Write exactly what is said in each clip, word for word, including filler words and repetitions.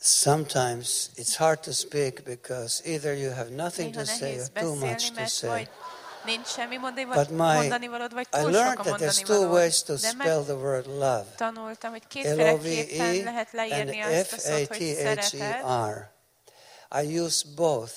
Sometimes it's hard to speak because either you have nothing to say or too much to say. Nincs semmi But my, mondanivalód, vagy I túl learned sok a that there's two mondanivalód. ways to De spell the word love. megtanultam, hogy L kétféleképpen O V E lehet and leírni azt a F szót, A hogy T H E szeretet. R. I use both.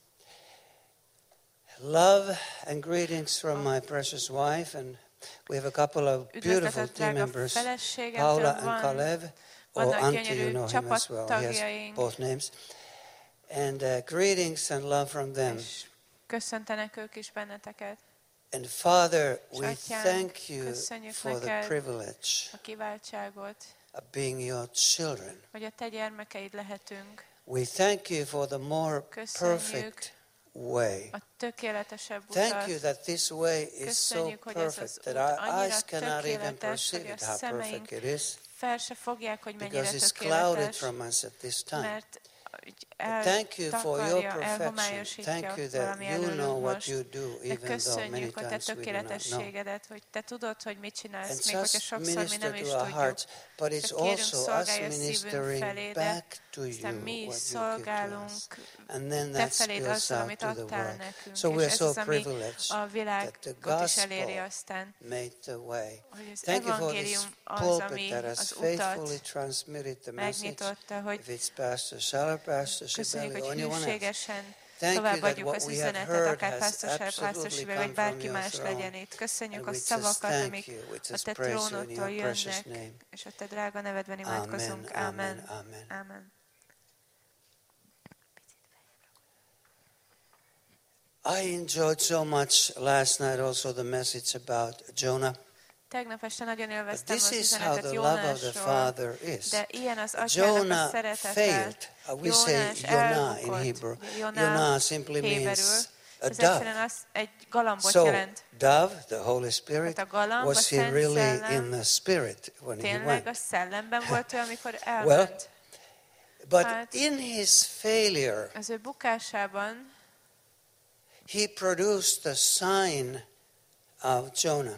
Love and greetings from my precious wife, and we have a couple of beautiful team members, Paula and Kalev. Oh, Antti, you know him as well. He has both names. And uh, greetings and love from them. Köszöntenek ők is benneteket. And Father, we Atyánk, thank you köszönjük for the neked privilege a kiváltságot, of being your children. hogy a te gyermekeid lehetünk. We thank you for the more Köszönjük perfect way. a tökéletesebb Thank utat. you that this way is so Köszönjük, hogy ez az perfect út that our annyira eyes cannot even tökéletes, hogy perceive a it, how szemeink perfect it is, fel se fogják, hogy mennyire because it's clouded tökéletes, from us at this time. mert But thank you for your eltakarja, perfection. elhomályosítja Thank you that valami you előlünk know what most. you do, De even though many köszönjük a te times we do not know. tökéletességedet, hogy te tudod, hogy mit csinálsz, And még hogyha just sokszor mi nem minister is to our tudjuk. hearts, but it's Csak kérünk, also us szolgálj a szívünk ministering felé, de back to aztán you mi is what you give to szolgálunk us. And then te that feléd spills azzal, out amit to the adtál world. nekünk. So És we're ez so az, ami privileged a that the világot is eléri gospel aztán. made the way. Hogy az Thank you for this evangélium az, pulpit ami that has az faithfully utat transmitted the message. megnyitotta, hogy If it's Pastor Salah, Pastor köszönjük, Shibeli, or hogy anyone else. hűségesen Thank you that továbbadjuk what az we have üzenetet, heard akár has Pásztor Sára, Pásztor absolutely Sibeli, come vagy from bárki your más throne. legyen itt. Köszönjük And a we just szavakat, thank amik you. We a just te praise you in trónodtól your precious jönnek, name. és a te drága nevedben imádkozunk. Amen, Amen. amen, amen. Amen. I enjoyed so much last night also the message about Jonah. Tegnap este nagyon But élveztem this az is how üzenetet the love of the Jónásról, Father is. de ilyen az atyának a Jonah szeretete. failed. Uh, we say Jónás Jonah in elbukott. Hebrew. Jonah Jonah simply héberül. means a Ez egyszerűen dove. az egy galambot So, jelent. dove, the Holy Spirit, Tehát a galamb, was a he Szent really Szellem in the Spirit when he tényleg went? a szellemben volt ő, amikor Well, elment. but Hát, in his failure, az ő bukásában he produced the sign of Jonah.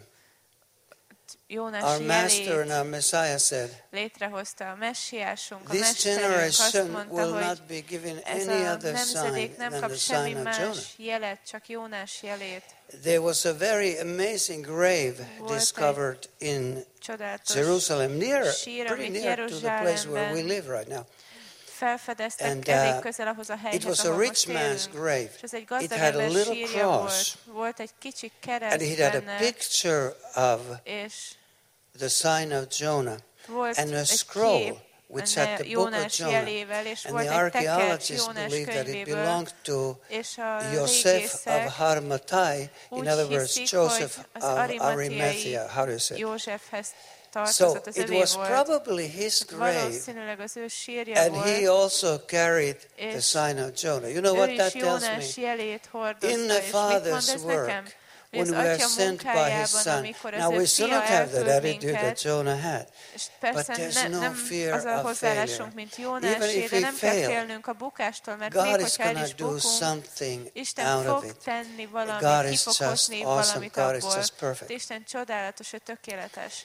Jónás Our Master and jelét our Messiah said, létrehozta a messiásunk, a this mesterünk azt generation mondta, will hogy not be given ez any a other nemzedék sign nem than kap the semmi sign of Jonah. más jelet, csak Jónás jelét. There was a very amazing grave Volt egy discovered in csodálatos Jerusalem, near, sír, pretty amit near to the place where we Jeruzsálemben live right now. felfedeztek And, elég uh, közel ahhoz a It helyhez, was a ahol rich most man's élünk. grave. És ez egy It gazdag had a ember little sírja volt. cross, Volt egy kicsi and kereszt it had a benne, picture of és the sign of Jonah, volt and a egy scroll kép which benne had the book of Jónás Jonah. jelével, és And volt the egy tekercs archaeologists Jónás believe that it könyvéből, belonged to és a Joseph régészek of Harimathai, in úgy other words, hiszik, Joseph hogy az of arimatheai Arimathea. How do you say it? Józsefhez So tartozott, az it övé was volt. probably his grave, Valószínűleg az ő sírja and he volt, also carried the és sign of Jonah. You know ő what is that tells Jónás me? jelét In hordozta, the és mit mond Father's ez nekem? work, Hogy when az we are Atya sent by his munkájában, Son. amikor az Now ő we still fia not have that elküld attitude minket, that Jonah had, és but persze there's ne, no nem fear az a of hozzáállásunk, failure. mint Even Jónásé, if de we nem kell fail, félnünk a bukástól, mert God még is hogyha el going is to do bukunk, something Isten out of fog it. tenni God valamit, ki is fog just hozni awesome. valamit God is abból. just perfect. Isten csodálatos, ő tökéletes.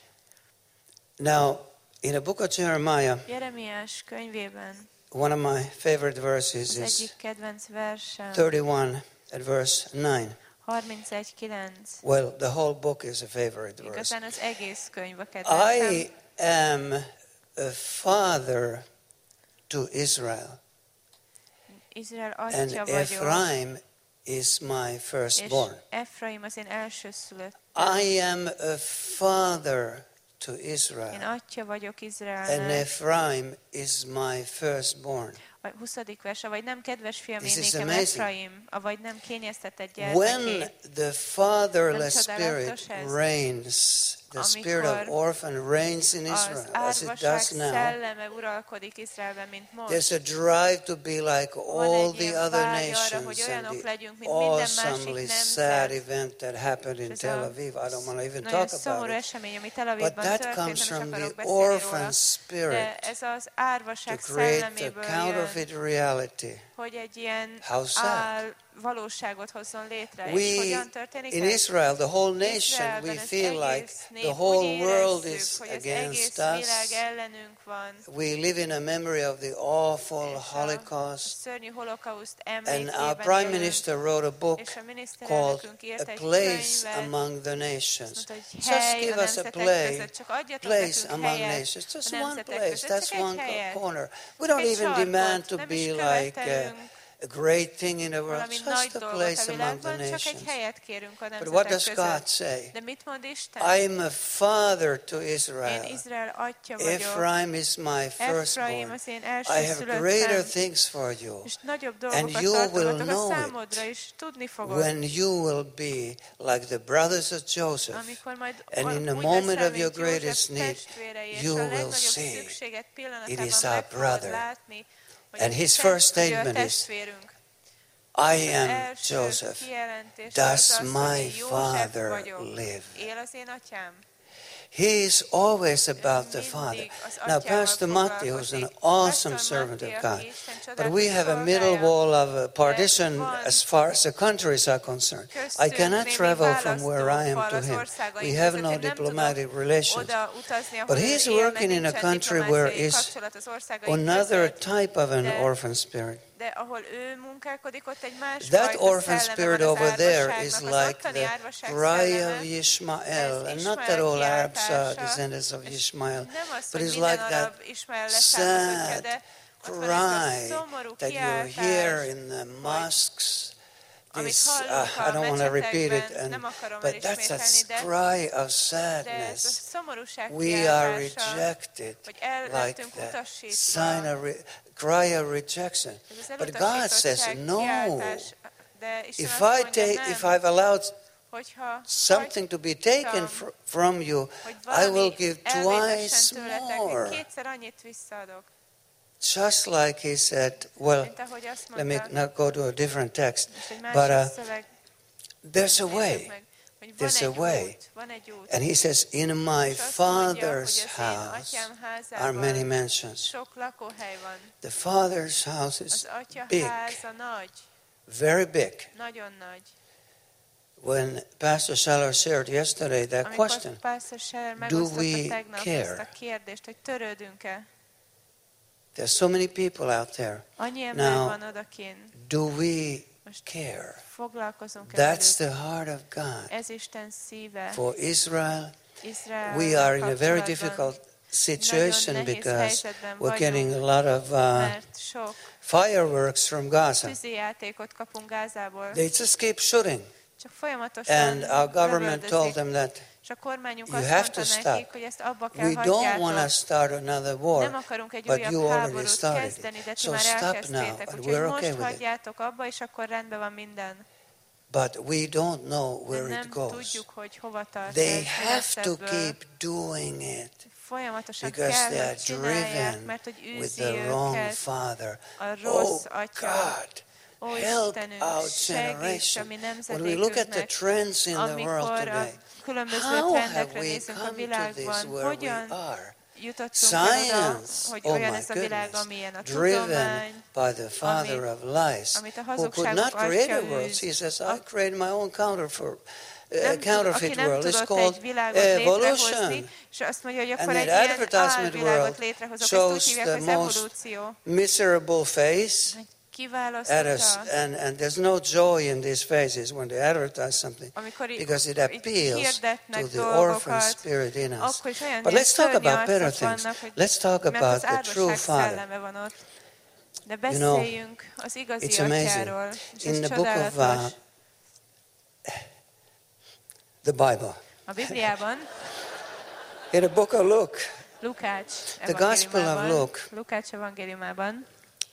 Now, in the book of Jeremiah, Jeremiás könyvében one of my favorite verses az is egyik kedvenc versem, thirty-one at verse nine. harmincegy kilenc. Well, the whole book is a favorite verse. Igazán az egész könyv a kedvencem. I am a father to Israel, Izrael and atya vagyok, Ephraim is my és firstborn. Efraim az én elsőszülött. I am a father to Én Israel, atya vagyok and Izraelnek. Ephraim is my firstborn. A huszadik verse, vagy nem kedves fiam, This én is nékem amazing. Efraim, avagy nem kényeztetett When gyermeké. the fatherless Nem spirit csodálatos ez? reigns, the spirit of Amikor orphan reigns in Az Israel, as it árvaság does now. szelleme uralkodik Izraelben, mint There's most. a drive to be like Van all egy the ilyen other vágy arra, nations hogy and olyanok the legyünk, mint minden másik awesomely sad nemzet. event that happened in Ez Tel a Aviv. I don't want to even Nagyon talk szomorú about it. esemény, ami Tel But Avivban that történt, comes nem is from akarok the beszélni orphan róla. De spirit ez az árvaság to create the szelleméből jön, counterfeit counterfeit reality. Hogy egy ilyen How sad. áll valóságot hozzon létre. We, és hogyan történik in ez? Israel, the whole nation, Izraelben we az feel like egész nép the úgy whole world érezzük, is hogy az against egész us. világ ellenünk van. We live in a memory of the awful És a Holocaust. szörnyű holokauszt And emlékében our Prime élünk. Minister wrote a book És a called miniszterelnökünk A írt egy Place könyvet, Among the azt Nations. mondta, hogy Just hely give a us a nemzetek play, között, csak adjatok place nekünk among helyet nations. Just a one nemzetek place, között, that's csak egy one helyet. corner. We don't Egy even sarkot, demand to nem be is like követelünk a, a great thing in the world, valami nagy just a dolgot place a among the világban, csak egy nations. helyet kérünk a But what nemzetek does God között. say? De mit mond Isten? I am a father to Én Israel. Izrael atya vagyok. Ephraim is my Efraim firstborn. az én I have greater elsőszülöttem. things for you. És nagyobb And dolgokat you will tartogatok a know számodra, és tudni fogod. when you will be like the brothers of Joseph. Amikor majd And in the úgy moment leszel, of your mint greatest József need, testvérei, és you a will legnagyobb see szükséged it pillanatában is our meg fogod brother. látni, hogy And ez his te- first ő a statement is, testvérünk. I Az am első Joseph. kijelentés Does az az, hogy my én József father vagyok. live? Él az én atyám? He is always about the Mindig Father. az Now, atyával Pastor Matthew is an foglalkozik. awesome Pastor servant of Matthew, God. aki Isten But csodálatos we have a middle szolgája. wall of a partition van as far as the countries are concerned. I Köztünk cannot némi travel from where I am választófal to az him. országaink We have között. no Én nem diplomatic tudok relations. oda utazni, ahol But ő he's él, mert working in a nincsen country where diplomáciai is kapcsolat az országaink another között. type of an De- orphan spirit. De ahol ő munkálkodik, ott egy más That fajta orphan szelleme spirit van az over there is árvaságnak. Az like ottani the árvaság cry szelleme, of Ishmael, ez and Ismael not that all Arabs are kiáltása, descendants of és Ishmael, nem az, but hogy it's minden like that arab Ismael leszármazottja, sad de ott van ez a cry szomorú that you hear kiáltás, in the mosques. amit This, uh, hallunk I a don't want to repeat it, mecsetekben, and, nem akarom but that's a elismételni, de, cry of de ez a sadness. szomorúság We are kiáltása, rejected, hogy el like lettünk that utasítva. sign of re- cry of rejection. Ez az But God says, elutasítottság no. kiáltás, de Isten If azt I mondja, take, if nem, I've allowed hogyha something to be taken hagytam, fr- from you, hogy I will valami give elvétessen twice tőletek, more. én kétszer annyit visszaadok. Just like he said, well, Mint ahogy azt let me mondta, not go to a different text, most egy but másik uh, szöveg, there's a nézzük way. meg, hogy van There's a egy way. út, van egy út. And he says, in my És azt mondja, hogy Father's az én house atyám are many házában mansions. sok lakóhely van. The Father's house is Az atya big, háza nagy, very big. nagyon nagy. When Pastor Scheller shared yesterday that Amikor question, Pastor Scheller do megosztotta we tegnap care? ezt a kérdést, hogy törődünk-e? there's so many people out there. Annyi ember Now, van odakint. Do we Most care? foglalkozunk-e That's velük? the heart of God. Ez Isten szíve. For Israel, Izrael we are in a very kapcsolatban difficult situation nagyon nehéz because helyzetben we're getting a vagyunk, lot of uh, mert sok fireworks from Gaza. tűzijátékot kapunk Gázából. They just keep shooting. Csak folyamatosan And our government told lövöldözik. them that És a kormányunk you azt have mondta to stop. nekik, hogy ezt abba kell we don't want to hagyjátok. start another Nem war, akarunk egy but újabb you already háborút started kezdeni, de it. ti So már stop now, elkezdtétek. and Úgyhogy we're most okay with it. hagyjátok abba, és akkor rendben van minden. But we don't know De where it nem goes. tudjuk, hogy hova tart ez. They mi have lesz to ebből. keep doing it Folyamatosan because kell, they are hogy csinálják, driven mert hogy with űzi the wrong őket father. a rossz Oh atya. God, Ó, help Istenünk, our segíts a generation. mi When we look at the nemzedékünknek, trends in the world amikor a today, különböző how have trendekre we nézünk a come to this világban, where we hogyan are? jutottunk el oda, Science, hogy oh olyan my ez a világ, goodness, amilyen a driven tudomány, by the father ami- of lies, amit a who could hazugságok not create a atya world. űz. He says, A- I created my own counterfeit, uh, nem tud, aki counterfeit nem world. It's tudott called egy világot létrehozni, evolution. és azt mondja, hogy And akkor the egy ilyen advertisement álvilágot world létrehozok, ezt úgy shows hívják, the hogy most evolúció. miserable face. Hogy At us, kiválasztotta, and, and there's no joy in these faces when they advertise something amikor í- because it így appeals hirdetnek to the orphan dolgokat, spirit in us. akkor is olyan But ilyen let's talk szörnyű about better arcok things. vannak, hogy Let's talk mert about az the true árvaság Father. szelleme van ott. De You know, beszéljünk az igazi it's amazing. atyáról, és In ez the book of uh, csodálatos. the Bible, A Bibliában, in the book of Luke, Lukács The Gospel of evangéliumában, Luke. Lukács evangéliumában,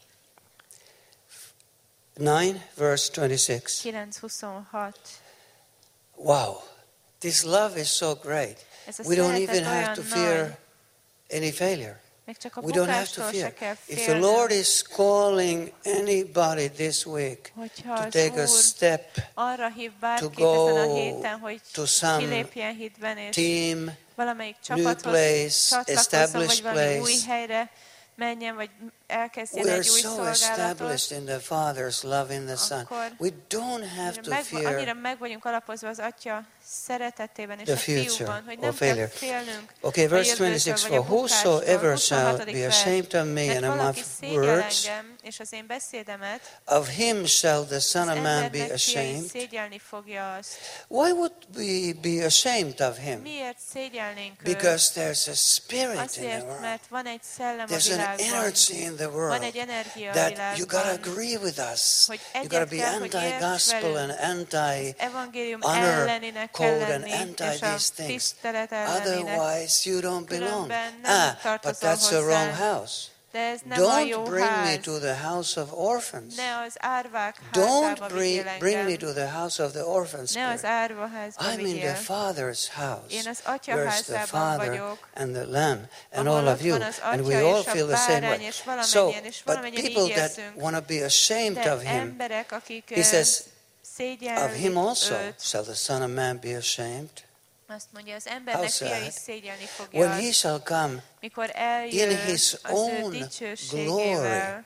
nine, verse twenty-six. kilenc huszonhat. Wow, this love is so great. Ez a We don't szeretet even have olyan to nagy, fear any failure. még csak a We don't have to bukástól fear. se kell If the Lord félnünk. is calling anybody this week Hogyha to az take a Úr step, arra hív bárkit go ezen a héten, hogy to some kilépjen hitben, és team, valamelyik new csapathoz place, csatlakozzon, established vagy valami place, új helyre menjen, vagy elkezdjen egy új so szolgálatot, established in the Father's love in the Son. We don't have to meg, fear annyira meg vagyunk alapozva az Atya szeretetében és the a Fiúban, future hogy or nem kell failure. félnünk Okay, a verse jövőtől, twenty-six, vagy a for whosoever bukástól. shall huszonhatodik be vers. ashamed of me Mert and of valaki my szégyel words, engem, és az én beszédemet, of him shall the Son az of Man be embernek fiai ashamed. szégyelni fogja azt. Why would we be ashamed of him? Miért szégyelnénk őt? Because there's a spirit in the Azért, world. mert van egy szellem a There's an világban, energy in the van world egy energia a that you gotta világban, agree with us. hogy You gotta egyet be kell, hogy érts anti-gospel and velünk. Az evangélium anti-honor elleninek kell code and lenni, anti és a these things. tisztelet ellenének. Otherwise, you don't belong. Különben nem Ah, but tartozol that's the wrong hozzá. house. De ez nem a jó Don't bring me ház. to the house of orphans. Ne az árvák Don't házába vigyél bring, bring me engem. to the house of the orphans. Ne az árva házba I'm in the vigyél. Father's house. Én az Atya Where's the házában Father vagyok, and the Lamb and ahol all ott of you, van az and we Atya all és a feel the same bárány, way. és So, valamennyien, és but valamennyien így people that érzünk. want to be ashamed De of him, emberek, akik he says, of szégyellik him also őt, shall the Son of Man be ashamed. azt mondja, az embernek How fia is sad. szégyelni fogja When azt, he shall come mikor in eljön his az ő own dicsőségével,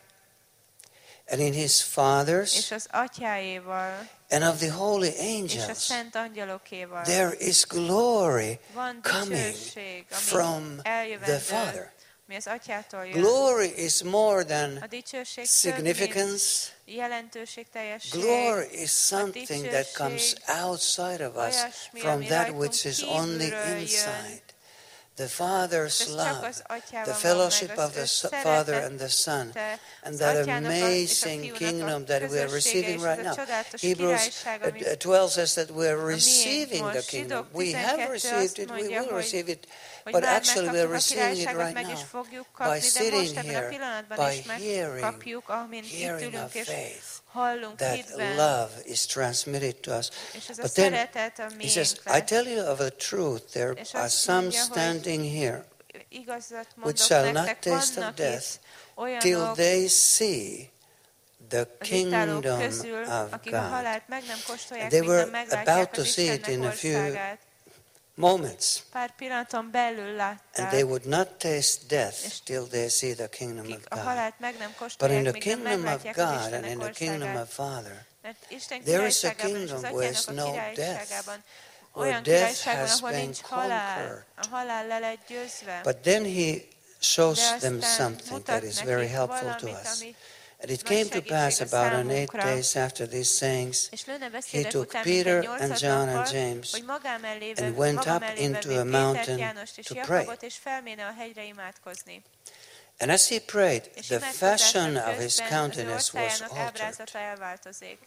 and in his Father's és az atyáéval, and of the holy és a angels. szent angyalokéval. There is glory Van coming dicsőség, from ami the eljövendő, Father. mi az atyától jön. Glory is more A than dicsőség significance. jelentőségteljesség, Glory is something that comes dicsőség outside of us olyasmi, from ami that rajtunk which is on the kívülről jön. inside. The Father's Ez csak love, az atyában the van fellowship meg, of az the ő S- Father and the Son, szeretete, and az that atyának a- és a amazing fiúnak a kingdom that we are közössége, receiving és ez right a now. csodálatos Hebrews királyság, ami uh, twelve says that we are a receiving miénk the most. kingdom. Zsidók We have tizenkettő received azt it, we mondja, will hogy- receive it, hogy but már actually we are megkaptuk a receiving it királyságot, right meg is now fogjuk by kapni, de sitting most ebben a here, pillanatban is by hearing, megkapjuk, amint itt hearing ülünk, of és faith. hallunk That hitben, love is transmitted to us. és ez a But then szeretet a he says, miénk I lesz. tell you of a truth, there És are azt some mondja, hogy standing here Igazat which mondok shall not nektek, taste of vannak death itt till olyanok they see the az itt állók kingdom közül, of akik a God. halált meg nem kóstolják, They míg were nem meglátják about to az see it Istennek in a few országát. Moments, Pár pillanaton belül and látták, they would not taste death till they see the kingdom of akik a God. halált meg nem But in kóstolják, the míg nem kingdom of meglátják az God and Istennek in the kingdom országát. of Father, Mert Isten there is a királyságában és az kingdom where atyának is a no királyságában death, where olyan death királyságban, has ahol been nincs halál, conquered. a halál le lett győzve. But then he shows De them aztán something that mutat is nekik very helpful to valamit, us. ami And it nagy came to segítség pass a about an eight számunkra. days after these sayings, És lőne he beszédek took után Peter mintegy and nyolcad John and nappal, James hogy magám elé and went magam up elé into a vevő mountain Pétert, Jánost és to Jakabot, pray. és felméne a hegyre imádkozni. And as he prayed, És the imádkozása fashion of his közben az ő countenance was orcájának altered, ábrázata elváltozik.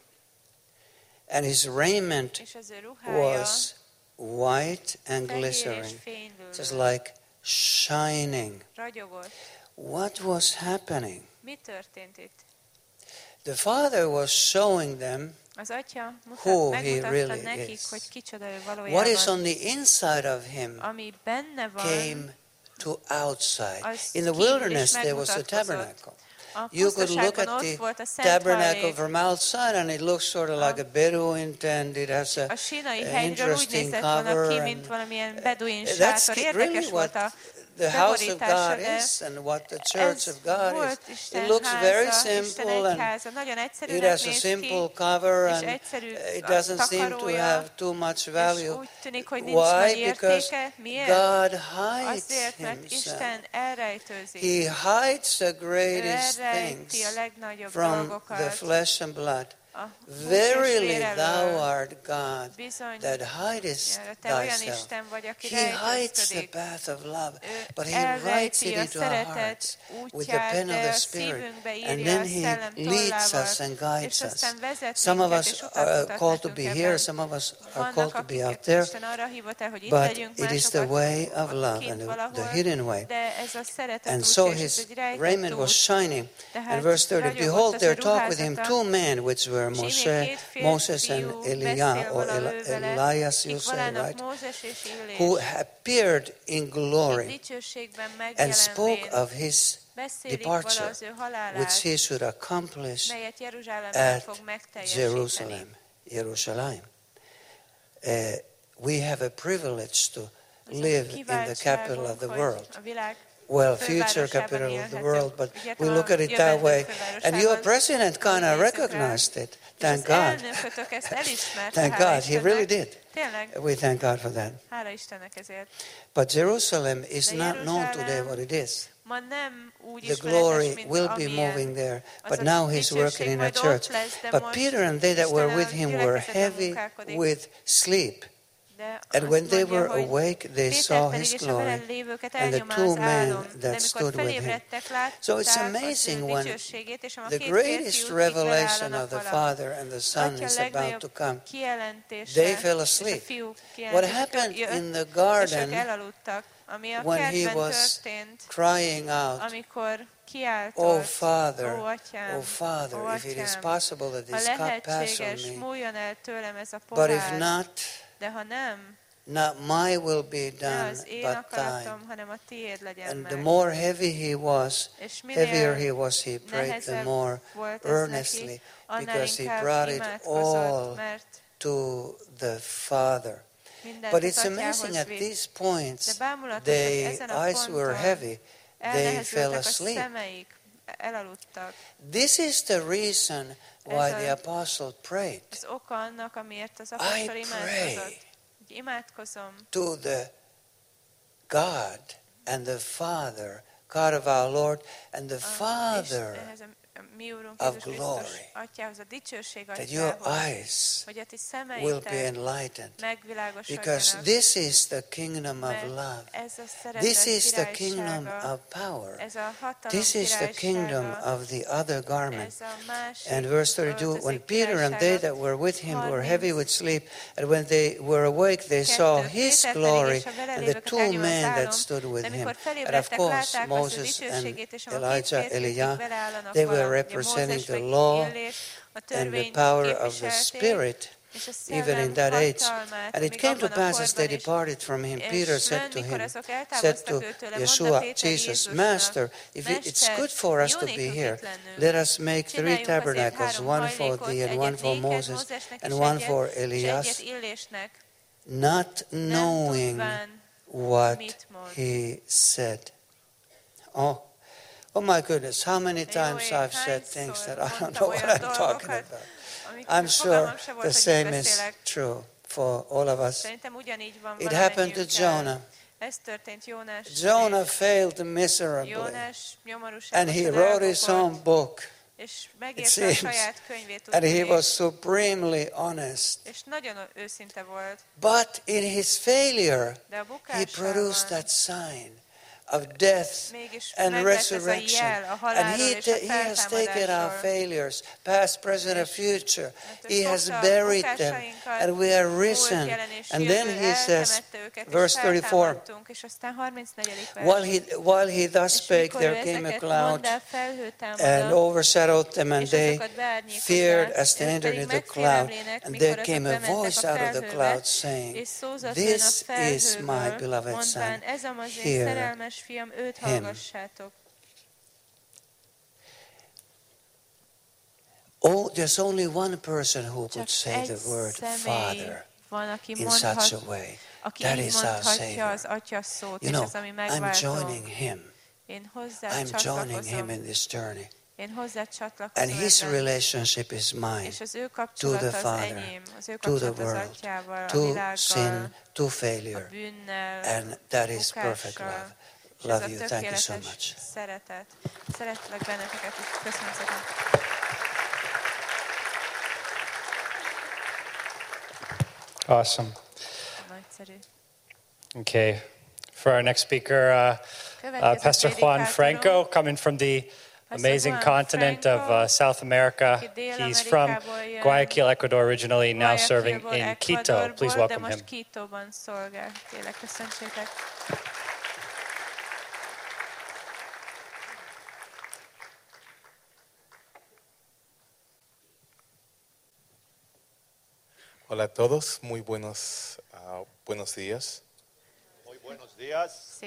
and his raiment És az ő ruhája was white and fehér és glittering, fénylő, just like shining. ragyogott. What was happening? Mi történt itt? The Father was showing them Az atya mutat, who he megmutatta really nekik, is. hogy kicsoda ő what is valójában. on the inside of him Ami benne van, came to outside. az In the kívül is wilderness there was a megmutatkozott. tabernacle. A You could look pusztaságban at ott the volt a Szent tabernacle Hallék. from outside and it looks sort of like a Bedouin tent. It has a A sínai an hegyről úgy interesting nézett volna ki, cover. mint And valamilyen beduin that's sátor. ki- Érdekes really volt what a the house of beborítása, God de is and what the church ez of God volt is. Isten It looks very háza, Isten simple and egyháza. Nagyon it egyszerűnek has a néz simple ki, cover és and egyszerű it a doesn't seem to takarója, have too much és value. úgy tűnik, hogy nincs nagy Why? Because értéke. Miért? God hides Azért, mert himself. Isten elrejtőzik. He hides the Ő greatest elrejti things a legnagyobb from the dolgokat. flesh and blood. A hús és Verily vér thou elől. art God Bizony, that hidest te olyan thyself. Isten vagy, aki He hides the rejtőzködik. path of love, Ő but he writes elrejti it a into our szeretet hearts with the útját, pen of de the a Spirit. szívünkbe And írja then a he szellem leads tollával, us and guides és us. aztán vezet Some of minket, us és utat are mutat called to nekünk be ebben. here, some of us are called Vannak, to be akiket out there, Isten arra hívott el, hogy itt but legyünk, it is the másokat way of love kint and the, valahol, the hidden way. de ez a szeretet And út, so és ez his egy rejtett raiment was út. shining. Tehát And verse thirty, ragyogott behold, az there ő talked with him ruházata, two men, which were és íme Moshe, két Moses and férfiú Eliah, beszél or vala Eli- ő vele, Elias, you kik say, valának right? Mózes és Illés, Who appeared in akik glory dicsőségben and spoke megjelenvén of his beszélik vala departure, az ő which halálát, he should accomplish melyet Jeruzsálemben at fog megteljesíteni. Jerusalem, Jerusalem. Uh, we have a privilege to Az a live in the capital of kiváltságunk, the hogy world. a világ well, future capital of the world, but we look at it that way. And your president kind of recognized it. Thank God. Thank God. He really did. We thank God for that. But Jerusalem is not known today what it is. The glory will be moving there, but now he's working in a church. But Peter and they that were with him were heavy with sleep. And when they were awake, they saw his glory and the two men that stood with him. So it's amazing when the greatest revelation of the Father and the Son is about to come. They fell asleep. What happened in the garden when he was crying out, "Oh Father, oh Father, if it is possible that this cup pass from me, but if not, not my will be done, but thine." And the more heavy he was, heavier he was, he prayed the more earnestly, because he brought it all to the Father. But it's amazing, at these points, their eyes were heavy, they fell asleep. This is the reason why the apostle prayed. I pray to the God and the Father, God of our Lord, and the Father of glory, that your eyes will be enlightened, because this is the kingdom of love. This is the kingdom of power. This is the kingdom of the other garment. And verse thirty-two, when Peter and they that were with him were heavy with sleep, and when they were awake, they saw his glory and the two men that stood with him. And of course, Moses and Elijah, Elijah, they were representing the law and the power of the Spirit, even in that age. And it came to pass, as they departed from him, Peter said to him, said to Yeshua, Jesus, Master, if it's good for us to be here, let us make three tabernacles, one for thee, and one for Moses, and one for Elias, not knowing what he said. Oh, oh my goodness, how many times I've said things that I don't know what I'm talking about. I'm sure the same is true for all of us. It happened to Jonah. Jonah failed miserably, and he wrote his own book, it seems, and he was supremely honest. But in his failure, he produced that sign of death and resurrection. And he, ta- he has taken our failures, past, present, and future. He has buried them, and we are risen. And then he says, verse thirty-four, while he, while he thus spake, there came a cloud and overshadowed them, and they feared as they entered into the cloud. And there came a voice out of the cloud saying, "This is my beloved Son, hear him." Oh, there's only one person who could say the word Father in such a way. That is our Savior. You know, I'm joining him. I'm joining him in this journey. And his relationship is mine to the Father, to the world, to sin, to failure. And that is perfect love. Love you. Thank you so much. Awesome. Okay. For our next speaker, uh, uh, Pastor Juan Franco, coming from the amazing continent of uh, South America. He's from Guayaquil, Ecuador originally, now serving in Quito. Please welcome him. Hola a todos, muy buenos, uh, buenos días. Muy buenos días.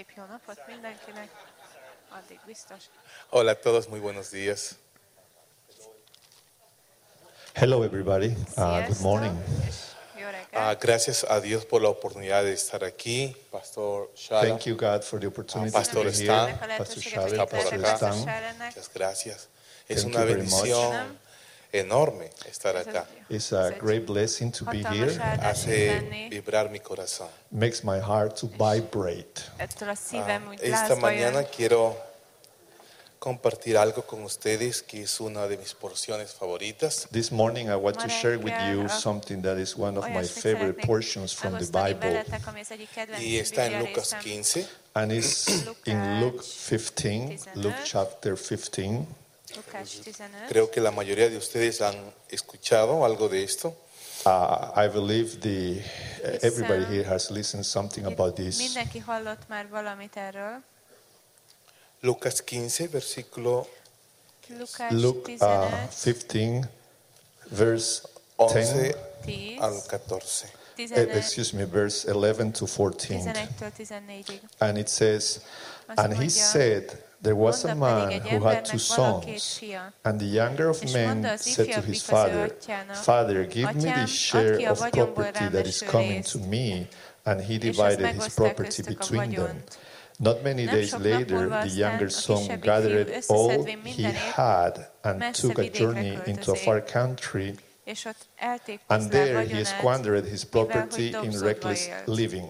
Hola a todos, muy buenos días. Hello everybody, uh, good morning. Uh, gracias a Dios por la oportunidad de estar aquí, Pastor Shala. Thank you, God, for the opportunity Pastor to be Stan. here. Pastor Shale, Está por Pastor acá. Stan. Muchas gracias. Es Thank una you very much. bendición enorme estar acá. It's a great blessing to be here. Hace vibrar mi corazón. Makes my heart to vibrate. Ah, esta mañana quiero compartir algo con ustedes que es una de mis porciones favoritas. This morning I want to share with you something that is one of my favorite portions from the Bible. Y está en Lucas quince. And it's in Luke fifteen, Luke chapter fifteen. Creo que la mayoría de ustedes han escuchado algo de esto. Uh, I believe the uh, everybody here has listened something about this. Mindenki hallott már valamit erről. Lucas quince, versículo Luke uh, fifteen, verse once ten, al catorce. uh, excuse me, verse eleven to fourteen. And it says, and he said, there was a man who had two sons, and the younger of men said to his father, Father, give me the share of property that is coming to me. And he divided his property between them. Not many days later, the younger son gathered all he had and took a journey into a far country, and there he squandered his property in reckless living.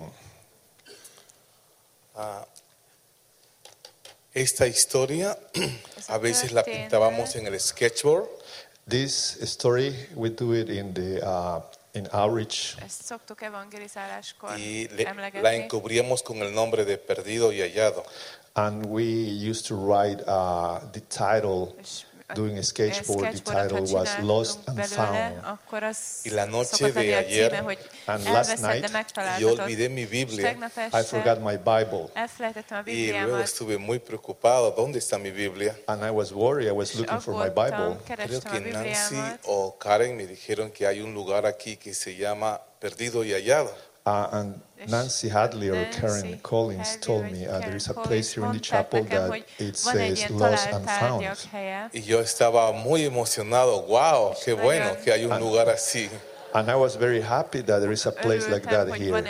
Uh, Esta historia a veces la pintábamos en el sketchboard. This story, we do it in the uh, in outreach. Ezt szoktuk evangelizáláskor Y le, emlegetni. la encubríamos con el nombre de Perdido y Hallado. And we used to write uh, the title, doing a sketchboard, the title was Lost and Found. Y la noche de ayer, and last night, yo olvidé mi Biblia. I forgot my Bible. Y luego estuve muy preocupado, ¿dónde está mi Biblia? And I was worried, I was looking for my Bible. Creo que Nancy o Karen me dijeron que hay un lugar aquí que se llama Perdido y Hallado. Uh, and Nancy Hadley or Karen Collins told me uh, there is a place here in the chapel that it says Lost and Found. Y yo estaba muy emocionado. Wow, qué bueno que hay un lugar así. And I was very happy that there is a place like that here.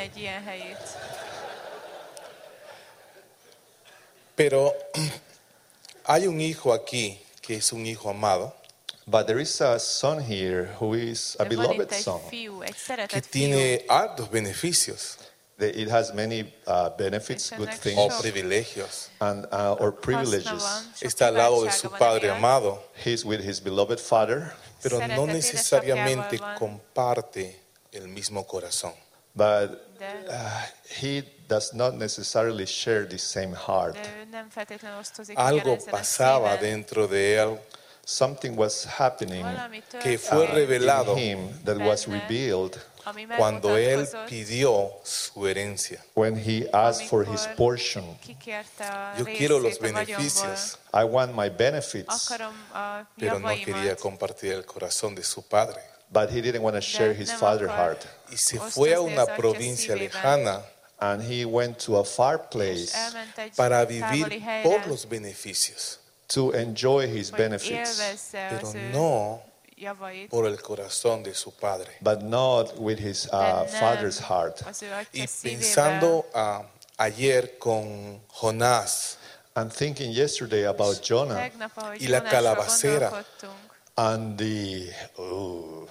Pero hay un hijo aquí que es un hijo amado. But there is a son here who is a beloved son. Que tiene altos beneficios. It has many uh, benefits, good things, o privilegios. And, uh, or privileges. Está al lado de su padre amado. He's with his beloved father. Pero no necesariamente comparte el mismo corazón. But uh, he does not necessarily share the same heart. Algo pasaba dentro de él. Something was happening que fue revelado in him that was revealed cuando él pidió su herencia. When he asked for his portion. Yo quiero los beneficios. I want my benefits. Pero no quería compartir el corazón de su padre. But he didn't want to share his father's heart. Y se fue a una provincia lejana. And he went to a far place para vivir por los beneficios. To enjoy his benefits, pero no por el corazón de su padre. But not with his uh, father's heart. Y pensando uh, ayer con Jonás, and thinking yesterday about Jonah y la calabacera, and the oh,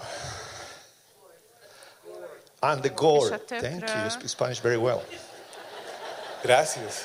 and the gore. Thank you. You speak Spanish very well. Gracias.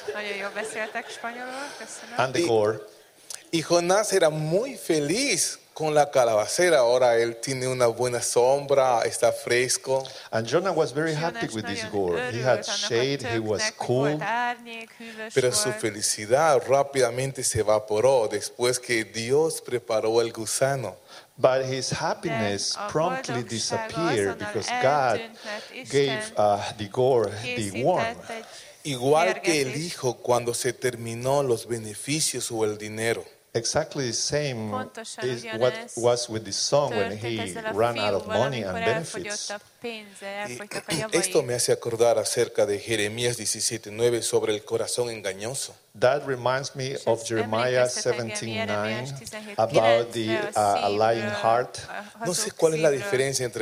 And the gore. Y Jonás era muy feliz con la calabacera. Ahora él tiene una buena sombra, está fresco. And Jonah was very happy with this gore. He had shade, he was cool. Pero su felicidad rápidamente se evaporó después que Dios preparó el gusano. But his happiness promptly disappeared because God gave uh, the gore, the worm. Igual que el hijo cuando se terminó los beneficios o el dinero. Exactly the same is what was with the son when he ran out of money and benefits. Esto me hace acordar acerca de Jeremías diecisiete nueve sobre el corazón engañoso. That reminds me of Jeremiah seventeen nine about the uh, a lying heart. No sé cuál es la diferencia entre el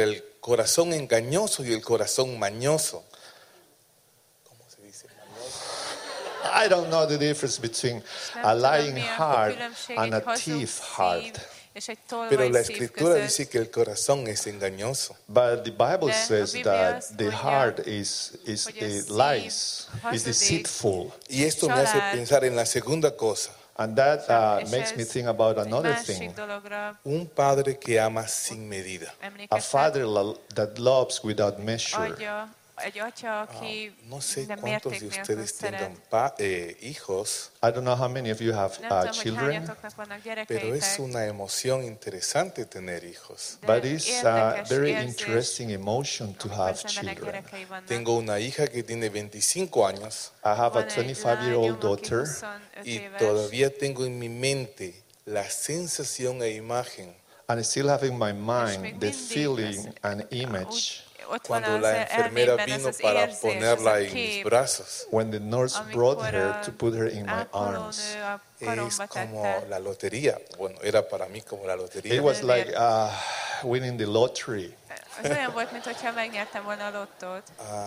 corazón engañoso y el corazón mañoso. ¿Cómo se dice mañoso? I don't know the difference between a lying heart and a thief heart. Pero la escritura dice que el corazón es engañoso. But the Bible says that the heart is is it lies, is deceitful. Y esto me hace pensar en la segunda cosa. And that uh, makes me think about another thing. Un padre que ama sin medida. A father lo- that loves without measure. Egy atya, aki No sé nem cuántos mérték de nélkül ustedes szeret. tengan pa- eh, hijos, I don't know how many of you have Nem uh, tudom, hogy children, hányatoknak vannak pero gyerekeitek, es una emoción interesante tener hijos. de but it's a érdekes very érzés, interesting emotion to amikor have az embernek children. gyerekei vannak. Tengo una hija que tiene veinticinco años I have a Van egy twenty-five-year-old lányom, aki daughter, huszonöt y éves, todavía tengo en mi mente la sensación e imagen and I still have in my és mind még the mindig feeling az- and úgy, image ott van cuando az la enfermera elmémben ez vino az para érzés, ez ponerla a en mis kép, brazos. when the nurse brought amikor her a to put her in my arms. ápolónő a Es karomba como tette. la lotería. Bueno, era para mí como la It lotería. was like uh, winning the lottery. Az olyan volt, mintha megnyertem volna a lottót.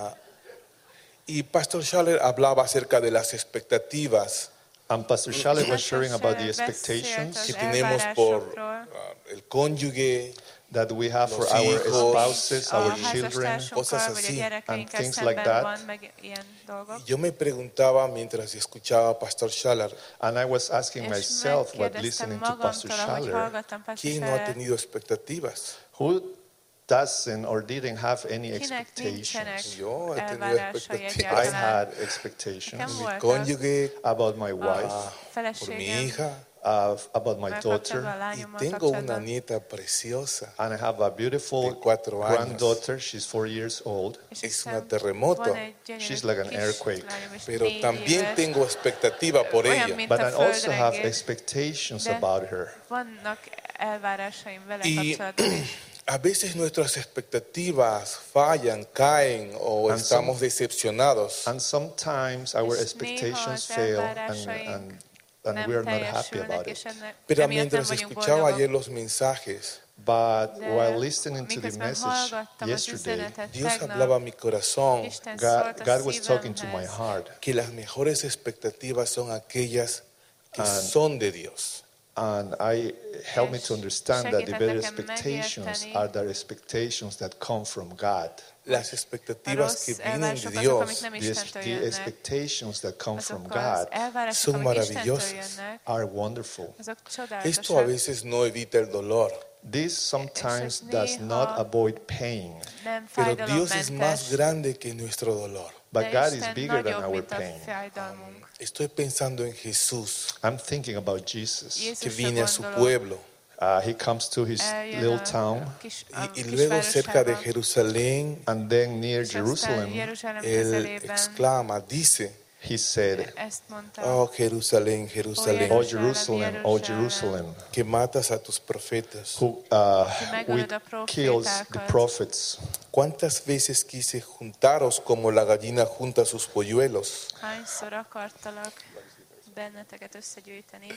Y Pastor Schaller hablaba acerca de las expectativas And Pastor Schaller was sharing about the expectations que tenemos por ah, el cónyuge, that we have for Los our hijos, spouses, A our children. házastársunkkal, cosas vagy a así, gyerekeinkkel and things like szemben that. van, meg ilyen dolgok. y yo me preguntaba mientras escuchaba a Pastor Schaller, And I was asking És myself while megkérdeztem listening to Pastor magamtól, ahogy Schaller, hallgattam Pastor ¿quién no ha Schallert, tenido expectativas? who doesn't or didn't have any kinek nincsenek expectations. Yo he tenido elvárásai expectativas. I egyáltalán. had expectations Nekem Mi voltak. cónyuge, about my wife, ah, por mi Feleségem, hija, uh, about my már kapcsolatban a daughter, y lányommal tengo una kapcsolatban. nieta preciosa. and I have a beautiful De cuatro años. granddaughter. She's four years old. És Es aztán una terremoto. van egy gyönyörű She's like an kis earthquake. lányom, és Pero négy también éves. tengo expectativa por Olyan, ella. mint But a I also have földrengés. expectations De about her. vannak elvárásaim vele Y kapcsolatban is. a veces nuestras expectativas fallan, caen o And estamos some- decepcionados. And sometimes our És expectations néha az fail, and, elvárásaink and, and nem we are not happy teljesülnek, about és it. ennek Pero emiatt nem mientras vagyunk escuchaba boldogok. ayer los mensajes, But De while listening to the miközben message hallgattam az yesterday, üzenetet Dios tegnap, hablaba a mi corazón Isten God, szólt a God was talking to my szívemhez, heart, que las mejores expectativas son aquellas que And- son de Dios. and I helped me to understand that the segített better nekem expectations megérteni, are the expectations that come from God. Las a expectativas que rossz vienen de elvárások azok, Dios amik nem The, Istentől the jönnek. expectations that come from Azok az God elvárások, son amik Istentől maravillosas. jönnek, are wonderful. azok Esto a csodálatosak. veces no evita el dolor, This sometimes És ez does not néha avoid pain, Nem pero Dios es más fájdalommentes, grande que nuestro dolor. but de God is Isten bigger than nagyobb, our mint a pain. fájdalmunk. Estoy pensando en Jesús, I'm thinking about Jesus. que Jézusra viene a su gondolok, pueblo Uh, he comes to his eljön little a town, kis- a y, y luego cerca de kisvárosába, Jerusalén, and then near és aztán Jerusalem, Jeruzsálem él közelében exclama, dice, he said, ezt mondta, oh Jerusalén, Jerusalén, "O Jerusalem, Jerusalem, O Jerusalem, Jerusalem, que matas a tus profetas. who uh, megölöd which a kills the profétákat." prophets. ¿Cuántas veces quise juntaros como la gallina junta sus polluelos? Hányszor akartalak benneteket összegyűjteni?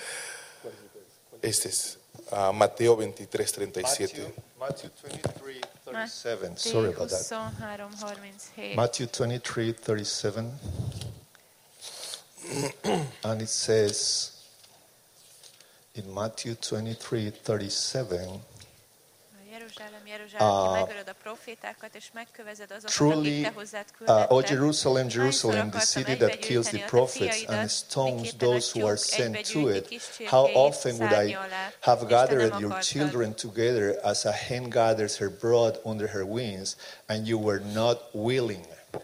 Este es ah, Mateo veintitrés, treinta y siete. Matthew twenty-three, thirty-seven. Máté Sorry about that. huszonhárom harminchét. Matthew twenty-three, thirty-seven. And it says in Matthew twenty-three, thirty-seven, Jeruzsálem, Jeruzsálem, Ah, ki megölöd a profétákat, és megkövezed azokat, truly, akik te hozzád uh, küldettek. O Jerusalem, Jerusalem, the city that kills the prophets and stones those who are sent to it, how often would I have gathered your children together as a hen gathers her brood under her wings, and you were not willing.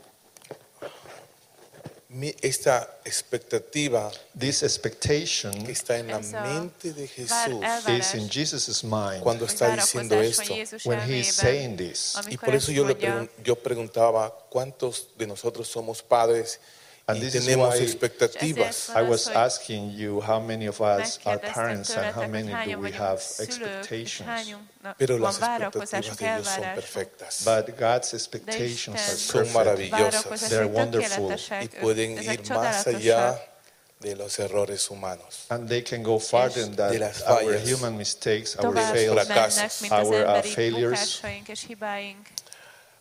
Mi- Esta expectativa This expectation que está en la Esa mente de vár- Jesús elvárás, is in Jesus' mind cuando vagy está diciendo várakozás van esto. Jézus when he is elmében, saying this. Y amikor por eso ezt yo, le mondja. pregun- yo preguntaba, ¿cuántos de nosotros somos padres And y this is tenemos why expectativas? I was asking you how many of us are Megkérdeztem parents and how tőletek, many hogy do hányan we vagyunk have szülők, és expectations. hányunknak Pero van las várakozásunk, expectativas de Dios son elvárásunk. perfectas. But God's expectations are Isten Son perfect. maravillosas. várakozásai They're wonderful. tökéletesek, Y ők- pueden ezek ir más csodálatosak. allá de los errores humanos. And they can go farther than De that. las Our fallas. human mistakes, our Tovább fails, mennek, mint az our uh, emberi failures. bukásaink és hibáink.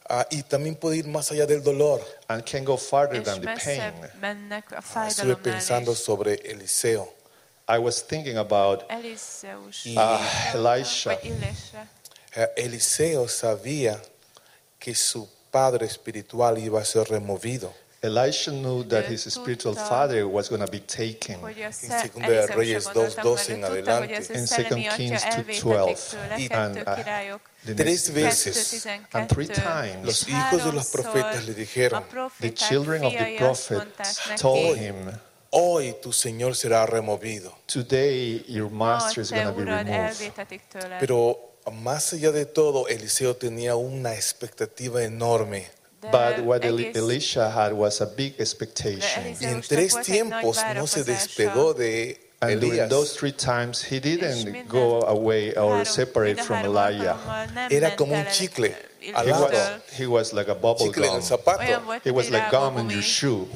Uh, y también puede ir más allá del dolor. And can go farther than the pain. Uh, estuve pensando sobre Eliseo. I was thinking about uh, Elisha. Uh, Eliseo sabía que su padre espiritual iba a ser removido. Elisha knew that his spiritual father was going to be taken. En Segunda de Reyes dos doce en adelante. In Second Kings two twelve. And uh, tres veces and three times los hijos de los profetas le dijeron, the children of the prophets told him, hoy tu Señor será removido. Today your master is going to be removed. Pero más allá de todo, Eliseo tenía una expectativa enorme. But what Elisha had was a big expectation. Y en tres tiempos no se despegó de And during Elías. those three times, he didn't go away or separate from Elijah. Era como un chicle al He lado. was, he was like a bubble Chicle en el gum. zapato. He was like gum in your shoe.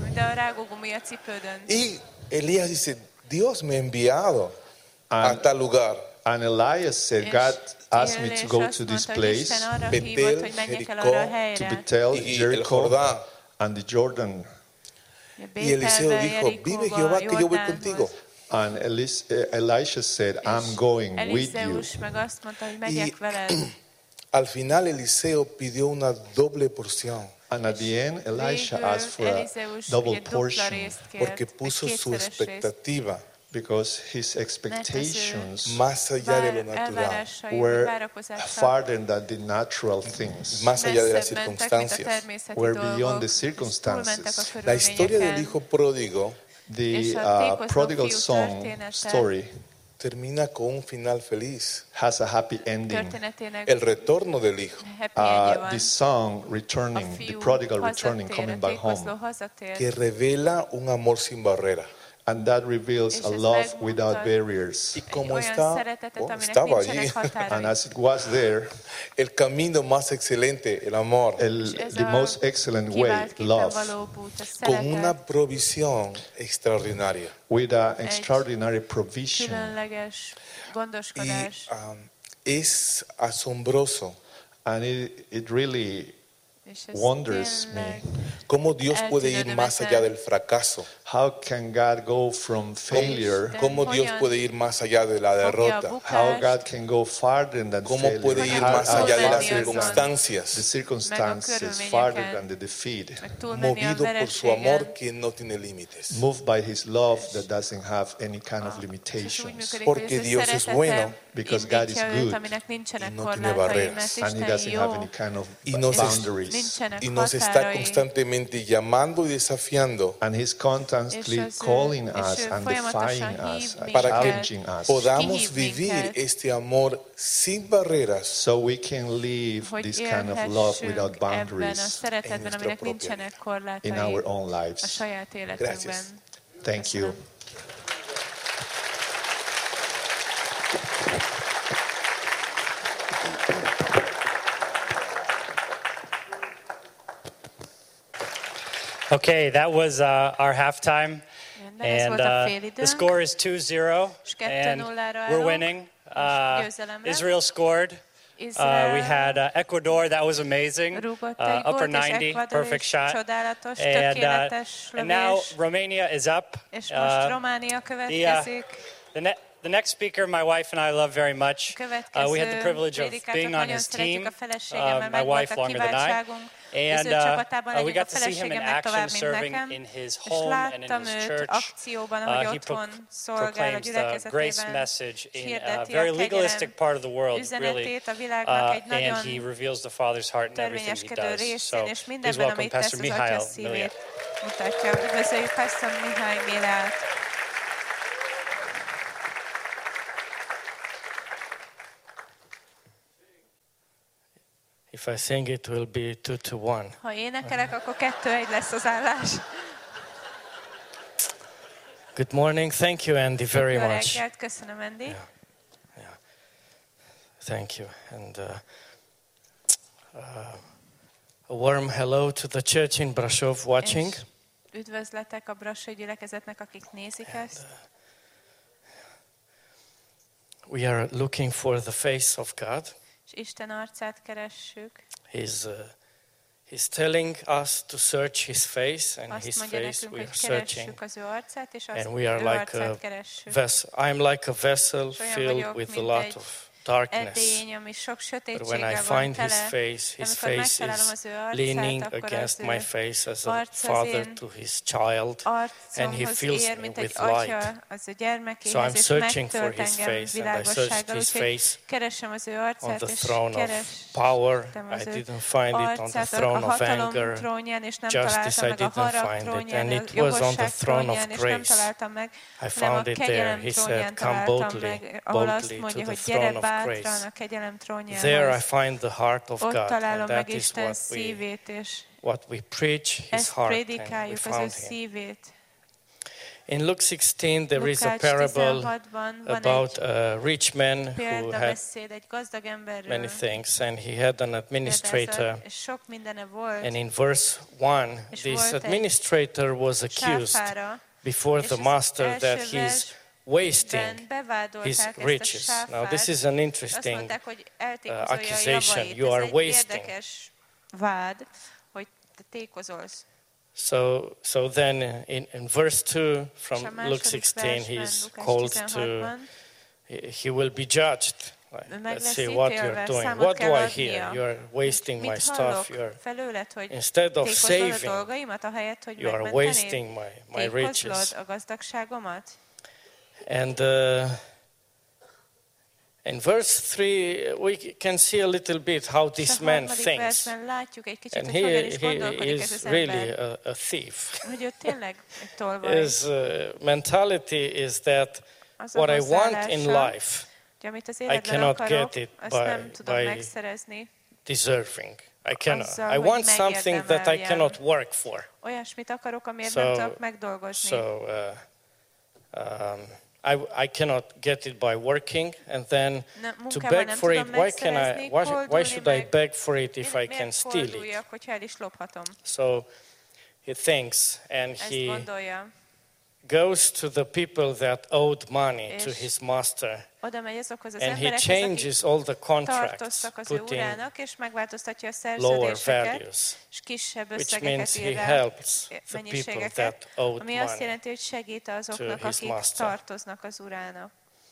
Y Elías dice, Dios me ha enviado a And, tal lugar. and Elias said, God asked me to go to this place, Betel, Jericó, to Bethel, y el Jericho, Jordán. and the Jordan. Y Eliseo dijo, vive Jehová que yo voy contigo. And Elis- uh, Elisha said, I'm going with you. Y al final Eliseo pidió una doble porción And at the end, Elisha asked for a double portion porque puso su expectativa because his expectations más allá de lo natural, were farther than the natural things, más allá de las circunstancias. were beyond the circumstances. La historia del hijo pródigo The uh, prodigal son story termina con un final feliz. has a happy ending. El retorno del hijo, Uh, the son returning, the prodigal returning, coming back home. que revela un amor sin barrera. And that reveals a love without barriers. Y como está, oh, estaba allí, And as it was there, el camino más excelente, el amor, el, the most excellent way, love, con una provisión extraordinaria. with an extraordinary provision. Y um, es asombroso And it, it really wonders me. cómo Dios puede ir más allá del fracaso. How can God go from failure? Cómo Dios puede ir más allá de la derrota. How God can go farther than Cómo failure? puede ir How- más allá de las farther than the circunstancias. circumstances, farther than the defeat. Movido por su amor que no tiene límites. Moved by His love that doesn't have any kind of limitations. Porque Dios es bueno Because God is good y no tiene barreras. and He doesn't have any kind of Y nos, es- boundaries. y nos está constantemente llamando y desafiando And He's constantly calling us and defying us, and para que challenging us, podamos vivir este amor sin barreras so we can live this kind of love without boundaries in our own lives. Gracias. Thank you. Okay, that was uh, our halftime. And uh, the score is two zero, and we're winning. Uh, Israel scored. Uh, we had uh, Ecuador, that was amazing. Uh, upper ninety, perfect shot. And, uh, and now Romania is up. Uh, the, uh, the, ne- the next speaker, my wife and I love very much. Uh, we had the privilege of being on his team, uh, my wife longer than I. And uh, uh, we got to see him in action serving in his home and in his church. Uh, he pro- proclaims the grace message in a very legalistic part of the world, really. Uh, and he reveals the Father's heart in everything he does. So please welcome Pastor Mihail Miliat. Üdvözöljük Pastor Mihály Milát. If I sing, it will be two to one. Ha énekelek, akkor kettő egy lesz az állás. Good morning. Thank you, Andy, very Jó much. reggelt, köszönöm, Andy. Yeah. Yeah. Thank you. And uh, uh, a warm hello to the church in Brasov watching. És üdvözletek a brassai gyülekezetnek, akik nézik ezt. We are looking for the face of God. És Isten arcát keressük. His uh, He's telling us to search his face, and Azt his mondja face nekünk, we are hogy searching. keressük az ő arcát, és azt And we are ő like arcát a keressük. vessel. I'm like a vessel És olyan filled vagyok, with a mint lot egy of darkness. edény, ami sok But when I sötétséggel van find his tele, face, his amikor face megtalálom is az ő arcát, leaning akkor az against ő my face as a arc az father én to his child, and he arcomhoz fills ér, me mint egy with atya light. az ő So gyermekéhez, I'm és searching for megtölt his engem face, and I searched világossággal, his úgyhogy face keresem az ő on arcát, the és throne of keresem power. az I ő didn't find it on the arcát a throne of hatalom anger. trónján, és nem Justice, találtam I meg a didn't harag find it, trónján, and a it was on the jogosság throne of trónján, és nem grace. találtam meg, I hanem found a it there. kegyelem He said, trónján "Come találtam boldly, meg, ahol azt boldly mondja, to hogy the gyere throne of bátran grace. a kegyelem There I trónjához. find the heart of Ott God, találom and meg that is Isten what we szívét, és what we preach, His ezt heart, and we prédikáljuk, az ő found Him. szívét. In Luke sixteen, there is a Lukács parable tizenhatban van about egy a rich man who had példabeszéd egy gazdag many emberről, things, and he had an administrator. például, és sok mindene volt, And in verse one, És this volt egy administrator was accused sáfára, before és the az master that első he's wasting ben bevádolták his ezt a riches. sáfárt, Now, this is an és azt interesting mondták, hogy uh, eltékozolja a accusation. javait. You Ez are egy wasting. érdekes vád, hogy te tékozolsz. So, so then in, in verse two És from a Luke második sixteen, versben, he's Lukács called to, tizenhatban, he he will be judged. Like, meg let's lesz see what ítélve, you're doing. számot What do kell I hear? adnia. You're wasting my Mit stuff. hallok You're felőled, hogy instead of tékozolod a saving, dolgaimat, ahelyett, hogy you are megmentenéd? wasting my, my Tékozlod riches. a gazdagságomat? And uh, in verse three, we can see a little bit how És this a man harmadik thinks. versben látjuk egy kicsit, And hogy hogyan he, is he gondolkodik ez is az really ember. a, a thief. Hogy ő tényleg egy tolvaj. His uh, mentality is that Az a what I want in hozzáállása, life, hogy amit az I életben cannot akarok, get it azt by- nem tudom by- megszerezni. deserving. I cannot. Azzal, I hogy want something that I megérdemeljem. cannot work for. Olyasmit akarok, amiért So- nem tudok megdolgozni. So uh, um, I, I cannot get it by working, and then Nem, to munkával beg nem for it. tudom Why can I? megszerezni, Why, why koldulni should I meg. beg for it if I Miért can steal it? kolduljak, hogyha el is lophatom? So he thinks, and Ezt he gondolja. goes to the people that owed money to És his master, Oda megy azokhoz az and he emberekhez, changes all the akik contracts, tartoztak az ő putting urának, és megváltoztatja a lower szerződéseket, values, és kisebb which összegeket means he ír rá, helps the people mennyiségeket, that owed ami azt money. jelenti, hogy segít azoknak, to his akik master. tartoznak az urának.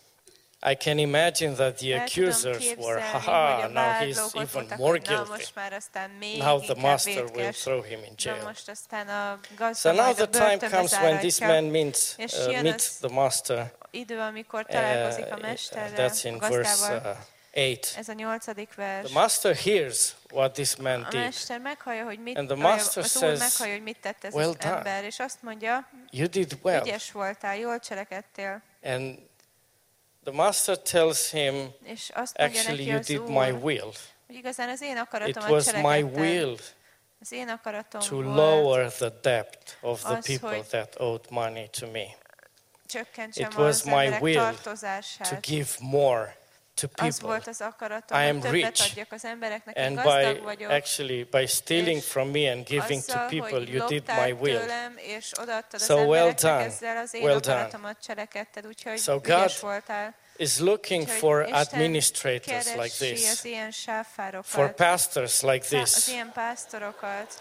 I can imagine that the El tudom accusers were, képzelni, hogy haha, a now he's vádlók ott even voltak, more hogy na guilty. most már aztán még Now the inkább master will vétkes. throw him in Na jail. most aztán a So gazda now majd the a time börtönbe comes when this záratja. man meets, És uh, jön meets az the master. idő, amikor találkozik a Uh, mesterrel, that's in a verse gazdával. uh, eight. Ez a nyolcadik vers. The master hears what this man A did. mester meghallja, hogy mit, And the vagy master az úr says, meghallja, hogy mit tett ez "Well az done. ember, és azt mondja, You did well. ügyes voltál, jól cselekedtél. And the master tells him, És azt mondja actually, neki you az did úr, my will. hogy igazán az én It akaratomat was my cselekedtem. will Az én akaratom to volt, lower the debt of the az, people hogy that owed money to me. csökkentsem It was az my emberek will tartozását. to give more to Az people. volt az akaratom, I hogy am többet rich. adjak az embereknek, én And gazdag by vagyok. actually by stealing És from me and giving to azzal, people, hogy you did loptál my will. tőlem, és odaadtad So az well embereknek, done. ezzel az én Well done. akaratomat cselekedted, úgyhogy So God ügyes voltál. Is looking Úgyhogy for Isten administrators like keresi this, az ilyen sáfárokat, for pastors like szá- az this. ilyen pásztorokat.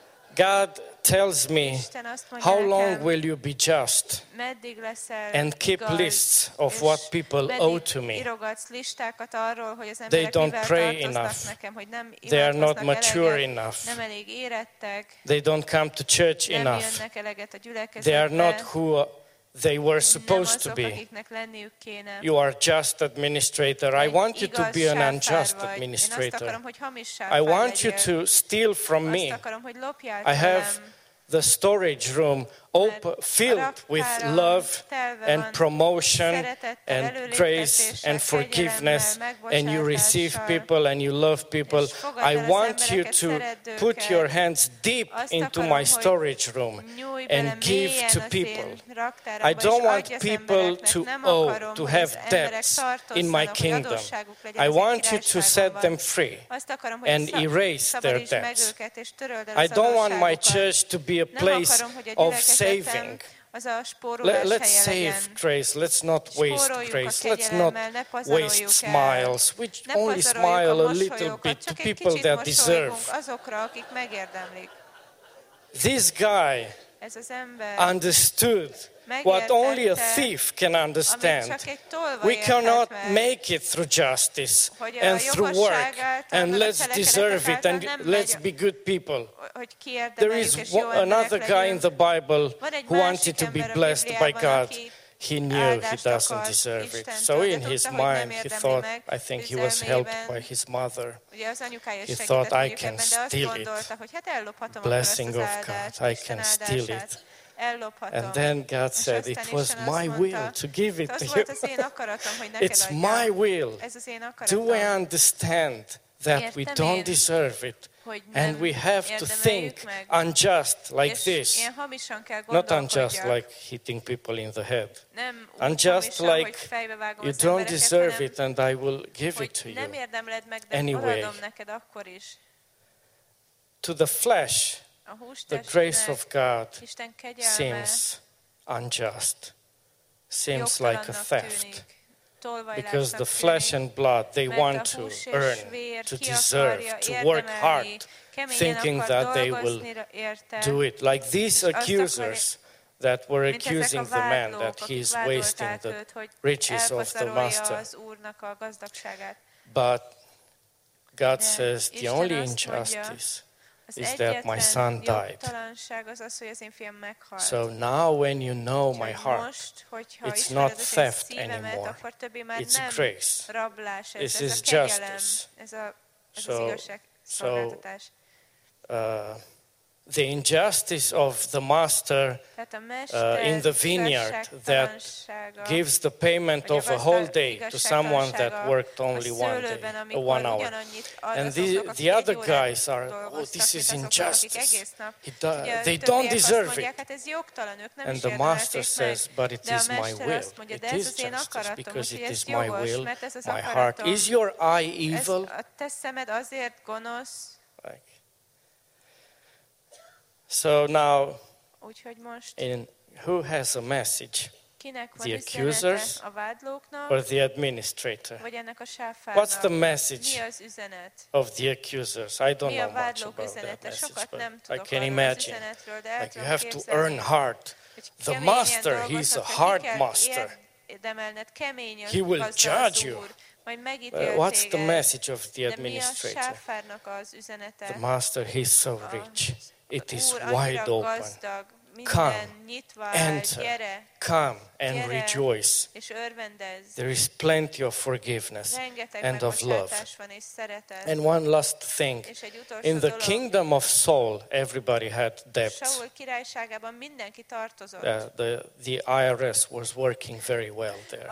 God tells me, Isten azt mondja how long nekem, will you be just meddig leszel and keep igaz, lists of és what people meddig owe to me? írogatsz listákat arról, hogy az They emberek don't mivel pray tartoznak enough. nekem, hogy nem They are not imádkoznak mature eleget, enough. nem elég érettek, They don't come to church nem enough. jönnek eleget a They gyülekezetbe, are not who they were nem supposed to azok, be. akiknek lenniük kéne. You are just administrator. I Egy want you to igaz be an sáfár unjust vagy. Én azt administrator. akarom, hogy hamis I sáfár want you legyél. to steal from Azt me. akarom, hogy lopjál I have tőlem. the storage room open, filled with raktáram love telve and van promotion szeretettel, and grace előléptetéssel, and forgiveness, kegyelemmel, and you receive megbocsátással, people and you love people. és fogadd I el az want you embereket, to szeredd put őket. your hands deep Azt into akarom, my hogy storage room nyújj bele and give mélyen to az people. én raktáramban, I don't és want adj az people embereknek. to Nem owe, akarom, to hogy have az emberek debts tartozzanak, in my hogy kingdom. adósságuk legyen I az én want you to set királyságomban. them free Azt akarom, hogy and szab- erase their szabadítsd meg debts. őket, és töröld el I az don't want my adósságukat. church to be a Nem place akarom, hogy a of gyülekezetem saving. az a spórolás Let, let's helye save legyen. grace. Let's not waste Spóroljuk grace. a Let's not kegyelemmel, ne waste pazaroljuk el. smiles. We Ne only pazaroljuk smile a a little mosolyokat, bit to csak egy people kicsit that deserve. mosolygunk azokra, akik megérdemlik. This guy Ez az ember understood what only a thief can understand. We cannot make it through justice and through work, and let's deserve it, and let's be good people. There is another guy in the Bible who wanted to be blessed by God. He knew he doesn't deserve it. So in his mind, he thought, I think he was helped by his mother. He thought, I can steal it. Blessing of God, I can steal it. And then God said, it was my will to give it to you. It's my will. Do we understand that we don't deserve it? And we have to think unjust like this. Not unjust like hitting people in the head. Unjust like you don't deserve it and I will give it to you. Anyway, to the flesh, the grace of God seems unjust, seems like a theft. Because the flesh and blood, they want to earn, to deserve, to work hard, thinking that they will do it. Like these accusers that were accusing the man that he is wasting the riches of the master. But God says the only injustice is that my son died. So now when you know my heart, it's not theft anymore. It's grace. This is justice. So, so uh, the injustice of the master uh, in the vineyard that gives the payment of a whole day to someone that worked only one day, uh, one hour. And the, the other guys are, oh, this is injustice. He do, they don't deserve it. And the master says, but it is my will. It is justice because it is my will, my heart. Is your eye evil? Like, so now, in, who has a message? The accusers or the administrator? What's the message of the accusers? I don't know much about that message, but I can imagine. Like you have to earn hard. The master, he's a hard master. He will judge you. Uh, what's the message of the administrator? The master, he's so rich. It is wide open. Come, enter, come and rejoice. There is plenty of forgiveness and of love. And one last thing. In the kingdom of Saul, everybody had debts. Uh, the, the I R S was working very well there.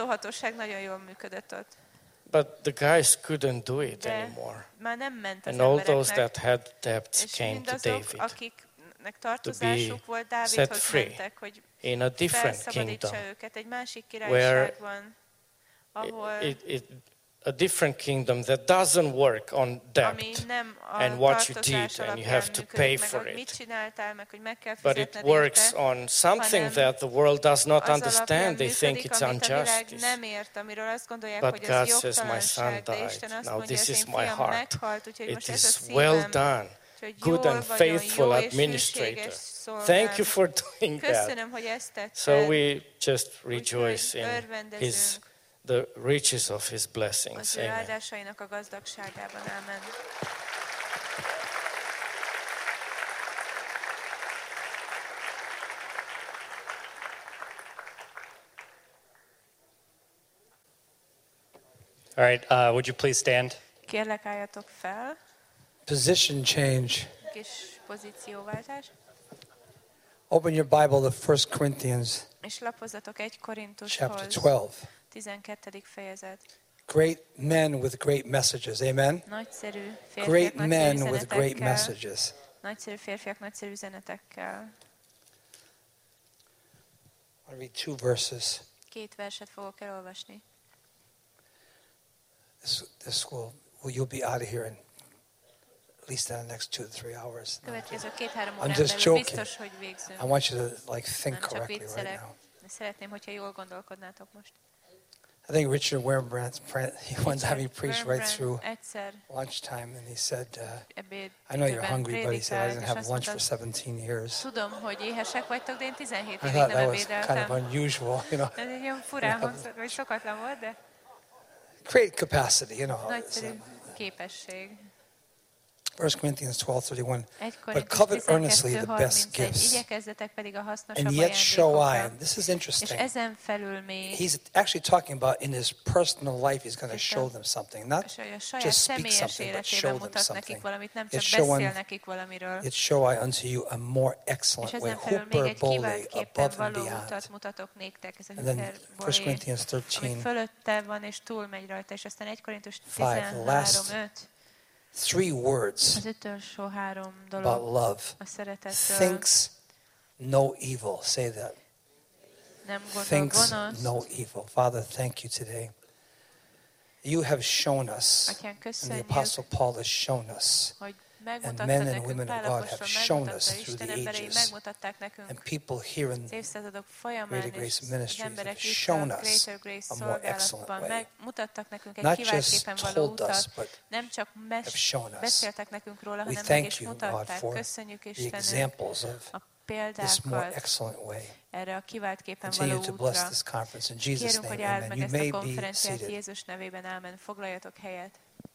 But the guys couldn't do it anymore. And all those that had debts came to David to be set free in a different kingdom where it, it, a different kingdom that doesn't work on debt and what you did and you have to pay for it. But it works on something that the world does not understand. They think it's injustice. But God says, my son died. Now this is my heart. It is well done. Good and faithful administrator. Thank you for doing that. So we just rejoice in his the riches of his blessings. Amen. All right, uh, would you please stand? Kérlek, álljatok fel. Position change. Kis pozícióváltás. Open your Bible to First Corinthians. És lapozzatok egy Korintushoz. Chapter twelve. tizenkettedik fejezet. Great men with great messages. Amen. Nagyszerű férfiak, great nagyszerű men with great messages. Nagyszerű férfiak, nagyszerű üzenetekkel. I'll read two verses. Két verset fogok elolvasni. This, this will, well, you'll be out of here in at least in the next two to three hours. Következő két-három órán I'm just belül joking. biztos, hogy végzünk. I want you to like think Nem csak correctly right viccelek. now. Szeretném, hogyha jól gondolkodnátok most. I think Richard Wurmbrand, he once had me preach right through egyszer lunchtime, and he said, uh, ebéd I know you're időben hungry, but he said, I prédikált, didn't és have azt lunch for mondta, seventeen years. tudom, hogy éhesek vagytok, de én tizenhét I évig thought nem that was kind of ebédeltem. unusual, you know. Ez egy ilyen furán hangzott, vagy szokatlan volt, de Great capacity, you know. It's, nagyszerű um, képesség. First Corinthians twelve thirty-one. egy But Korintus covet earnestly the tizenkettő best harmincegy, gifts, igyekezzetek pedig a hasznosabb and yet show I. ajándékokra. And this is És interesting. ezen felül még, He's actually talking about in his personal life, he's going to show them something, not és hogy a saját just speak személyes something, but életében show them mutat nekik something. valamit, nem It's csak showing- beszél nekik valamiről. It show I unto you a more És excellent way, ezen felül még egy hyperbole, kiváltképpen above and való beyond. utat mutatok néktek, ez a And then First hyperbolé, Corinthians ami thirteen, fölötte van és túlmegy rajta, és aztán egy Korintus Five, the tizenhárom last öt, three words az utolsó három about dolog love. a szeretetről. Thinks no evil. Say that. Nem gondol Thinks gonosz. no evil. Father, thank you today. You have shown us, Atyán, and the köszönjük, Apostle Paul has shown us, hogy and megmutattad men and nekünk, women of Pál God apostol have shown us megmutatta, through Isten the emberei ages, megmutatták nekünk, and people here in az évszázadok Greater folyamán, Grace és az Ministries emberek have itt shown a us Greater Grace a more excellent szolgálatban way. megmutattak nekünk egy Not just kiváltképpen való told us, utat, but nem csak have mes- shown us. beszéltek nekünk róla, We hanem meg thank is you, God, mutatták. for Köszönjük the Istenünk examples of a this more példákat excellent way. erre a kiváltképpen való Continue to bless útra. this conference in Jesus' Kérünk, hogy name. áld Amen. meg You ezt a may be konferenciát seated. Jézus nevében, ámen. Foglaljatok helyet.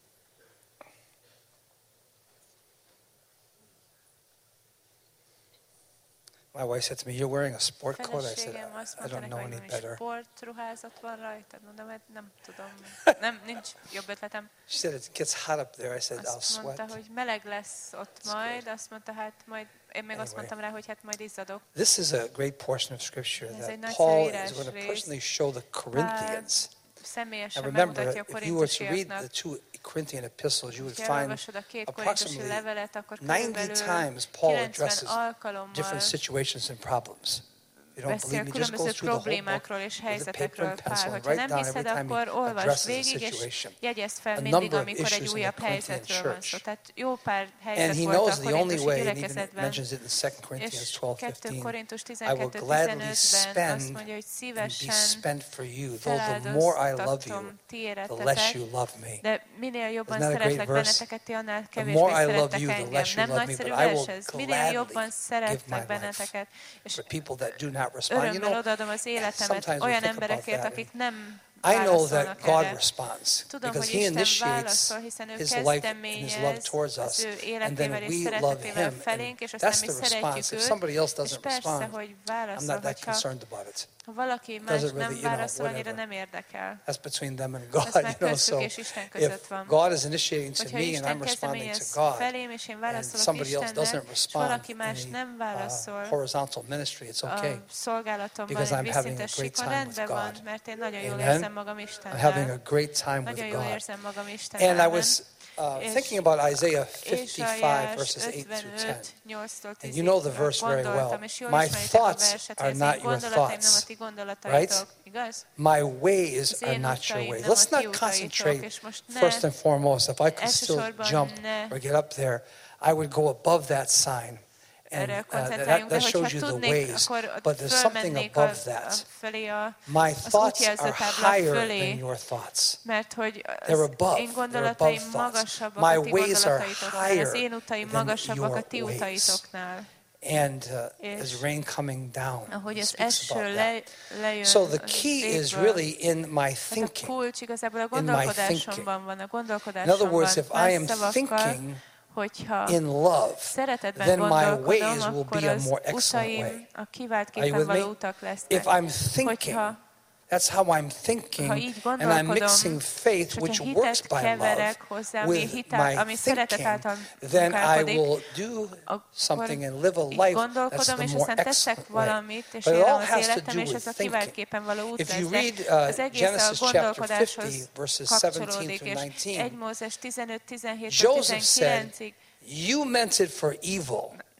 My wife said to me, "You're wearing a sport coat." I said, Feleségem azt "I mondta don't nekem, know hogy any mi better." sportruházat van rajtad. Mondom, hát nem tudom. Nem, nincs jobb ötletem. She said, "It gets hot up there." I said, "I'll Azt mondta, sweat." hogy meleg lesz ott majd. Azt mondta, hát majd, én még azt Anyway. mondtam rá, hogy hát majd izzadok. This is a great portion of Scripture Ez egy that nagyszerű Paul is írásrész. going to personally show the Corinthians. Személyesen And remember, megmutatja a if you were to read the korintusiaknak. two Corinthian epistles, you would Ha find elolvasod a két korintusi approximately levelet, akkor ninety körülbelül times Paul kilencven addresses alkalommal different situations and problems. You don't beszél believe me? Just go különböző through the whole book problémákról és with a paper helyzetekről, and Pál. pencil and Hogyha write nem down every hiszed, time akkor he olvasd addresses a végig, és situation. jegyezd A fel number mindig, of amikor egy issues in újabb the Corinthian helyzetről van szó. church. Tehát jó pár And helyzet he volt knows a the only korintusi way, and even gyülekezetben, mentions it in Second Corinthians és twelve kettő fifteen. Korintus I will tizenkettő gladly tizenötben azt spend mondja, hogy and be szívesen spent for you, though the more I love you, feláldoztatom ti the less éretetek, you love me. de minél jobban Isn't that a great szeretlek verse? benneteket, ti annál The kevésbé more I love szerettek you, the engem. less you Nem love me, nagyszerű but I will vers ez? Minél gladly jobban give my szeretlek life benneteket, és for people that do not respond. You örömmel know, odaadom az életemet sometimes we olyan think about emberekért, that. akik nem I know that válaszolnak God erre. responds Tudom, because hogy He Isten initiates válaszol, hiszen ő His life and His love kezdeményez towards us, az ő and then életével és we love szeretetével Him. felénk, és And aztán that's mi the szeretjük response. If őt, somebody else és doesn't persze, respond, hogy I'm válaszol, not that hogyha concerned about it. ha valaki Doesn't más really, nem you know, válaszol, annyira whatever. nem érdekel. That's between them and God, Ez you meg know. köztük So és Isten között if van. God is initiating to Hogyha me and Isten I'm responding to kezdeményez God, felém, és én and válaszolok somebody else Istennek, doesn't és respond valaki in más the nem uh, válaszol horizontal ministry, it's okay. a szolgálatomban, because egy I'm having a vízszintes great síkon, time rendben with van, God. mert én nagyon jól Amen. érzem magam I'm having a Istennel. great time Nagyon with jól God. érzem magam Istennel. And I Amen. was uh, És thinking about Isaiah fifty-five, Ézsaiás verses eight through ten. ötvenöt, nyolctól And you know the tízig verse very well. gondoltam, és jól My ismeritek a thoughts verset, are hogy az én not your gondolataim nem a thoughts, ti gondolataitok, igaz? My ways Az are én not your utaim ways. nem a Let's ti not utaitok, concentrate és most ne first and foremost. If I could still elsősorban jump ne or get up there, I would go above that sign. And erre uh, that, koncentráljunk, de that shows hogyha you the tudnék, ways. akkor But there's something fölmennék above a, a that. felé a, My az thoughts are útjelzőtábla higher fölé, than your thoughts. mert hogy They're az above. én They're gondolataim above thoughts. magasabbak My a ti ways are gondolataitoknál, az én higher utaim than magasabbak a your ti ways. utaitoknál. And uh, És as rain coming down, ahogy it az speaks eső about le, that. lejön So the az key is égből, really in my tehát a thinking. kulcs igazából a in my gondolkodásomban van, a In gondolkodásomban. other words, if I Más am szavakkal, thinking hogyha in love, szeretetben then my gondolkodom, ways will akkor be a az more excellent way. utaim a Are you kiváltképpen with való me? utak lesznek. If I'm thinking, Hogyha that's how I'm thinking, ha így and I'm gondolkodom, mixing faith, és which hogyha works hitet by love, keverek hozzá, ami, with hitel, my ami szeretet thinking, által then I munkálkodik, will do akkor something and live a így life that's gondolkodom, the és more aztán teszek excellent way. valamit, és But it élem all az has to életem, do és with ez a thinking. kiváltképpen való út If you lesz. read De az uh, egész a Genesis chapter gondolkodáshoz fifty, verses seventeen kapcsolódik, through és nineteen, egy Mózes tizenöt tizenhét Joseph said, tizenkilencig you meant it for evil,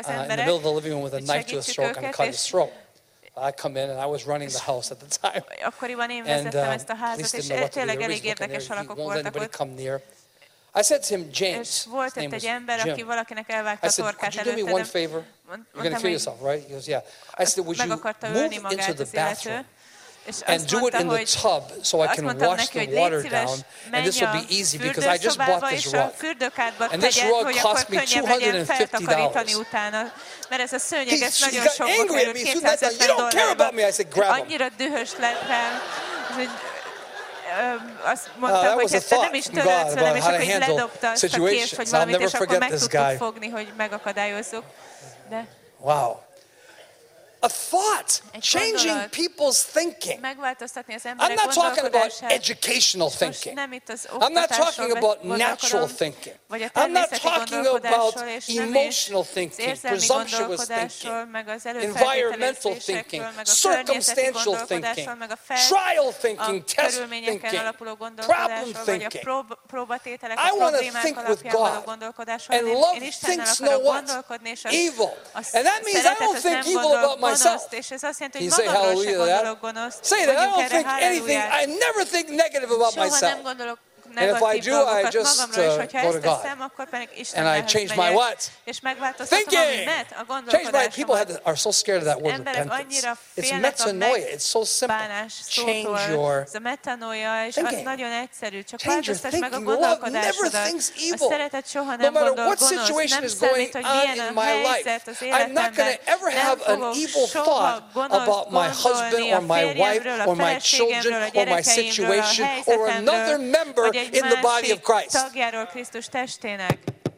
az uh, in the emberek, middle of the living room with a hogy knife to his segítsük throat and őket, cut his és throat. I come in and I was running the house at the time. akkoriban én And vezettem uh, ezt a police házat, didn't és know what to do. tényleg Everybody's elég looking there. érdekes He alakok won't let voltak anybody ott. come near. I said to him, James. És volt ott egy ember, aki valakinek elvágta a torkát előtte. I said, could you do me one favor? You're going to kill yourself, right? He goes, yeah. I said, would you move into the bathroom and do it in the tub so I can wash the water down, and this will be easy because I just bought this rug. And this rug cost me two hundred fifty dollars. Mert ez a szőnyeges He, nagyon he got sokba angry at kerül, me. He said, you don't care kétszázötven about me. I said, grab him. Annyira dühös lett rám, hogy azt Uh, mondta, that hogy was a ezt te nem is thought from törődsz God velem, és about how akkor to így handle ledobta azt a kést, situations. hogy I'll valamit, never és akkor forget meg this tudtuk guy. fogni, hogy megakadályozzuk. De Wow. A thought, Egy changing gondolat. people's thinking. megváltoztatni az I'm emberek not talking about gondolkodását. educational Most thinking. nem itt az I'm not oktatásról talking about gondolkodom, natural thinking. vagy a I'm not természeti talking about gondolkodásról, és nem is emotional az thinking, érzelmi presumptuous gondolkodásról, thinking, meg az environmental thinking, előfeltételezésekről, meg a környezeti circumstantial gondolkodásról, thinking, meg a fel, trial a thinking, test körülményeken thinking, alapuló problem gondolkodásról, vagy a thinking. prób- próbatételek, I a wanna problémák think with alapján való God. gondolkodásról. And Én, love én Istennel thinks akarok no what? gondolkodni, és az, Evil. a And that means I szeretet don't az think nem evil gondol about myself. gonoszt, és ez azt jelenti, Can hogy you say magamról sem hallelujah to gondolok that? gonoszt. Say that. I Mondjunk don't erre think anything, halleluját. I never think negative about Soha myself. nem gondolok And if I negatív do, I dolgokat just magamról, és uh, hogyha go to ezt God. teszem, akkor pedig And I Istenhez change my megyek, what? és megváltoztatom a Thinking. mimet, a Change my, people had, gondolkodásomat. are so scared of that word Emberek repentance. annyira It's félnek a metanoia. It's so simple. megbánás Change szótól. your Ez a metanoia, és az thinking. nagyon egyszerű. Csak Change your változtass meg a thinking. Love never gondolkodásodat. thinks A evil. szeretet soha No nem matter gondol what gonosz. situation Nem is going számít, hogy on milyen in a my helyzet az life, I'm not going életemben. to ever Nem have an fogok evil soha thought gonoszt about my husband gondolni or a my wife férjemről, a or my feleségemről, children a or my gyerekeimről, a situation or another helyzetemről, member vagy egy in the body másik of Christ. tagjáról Krisztus testének.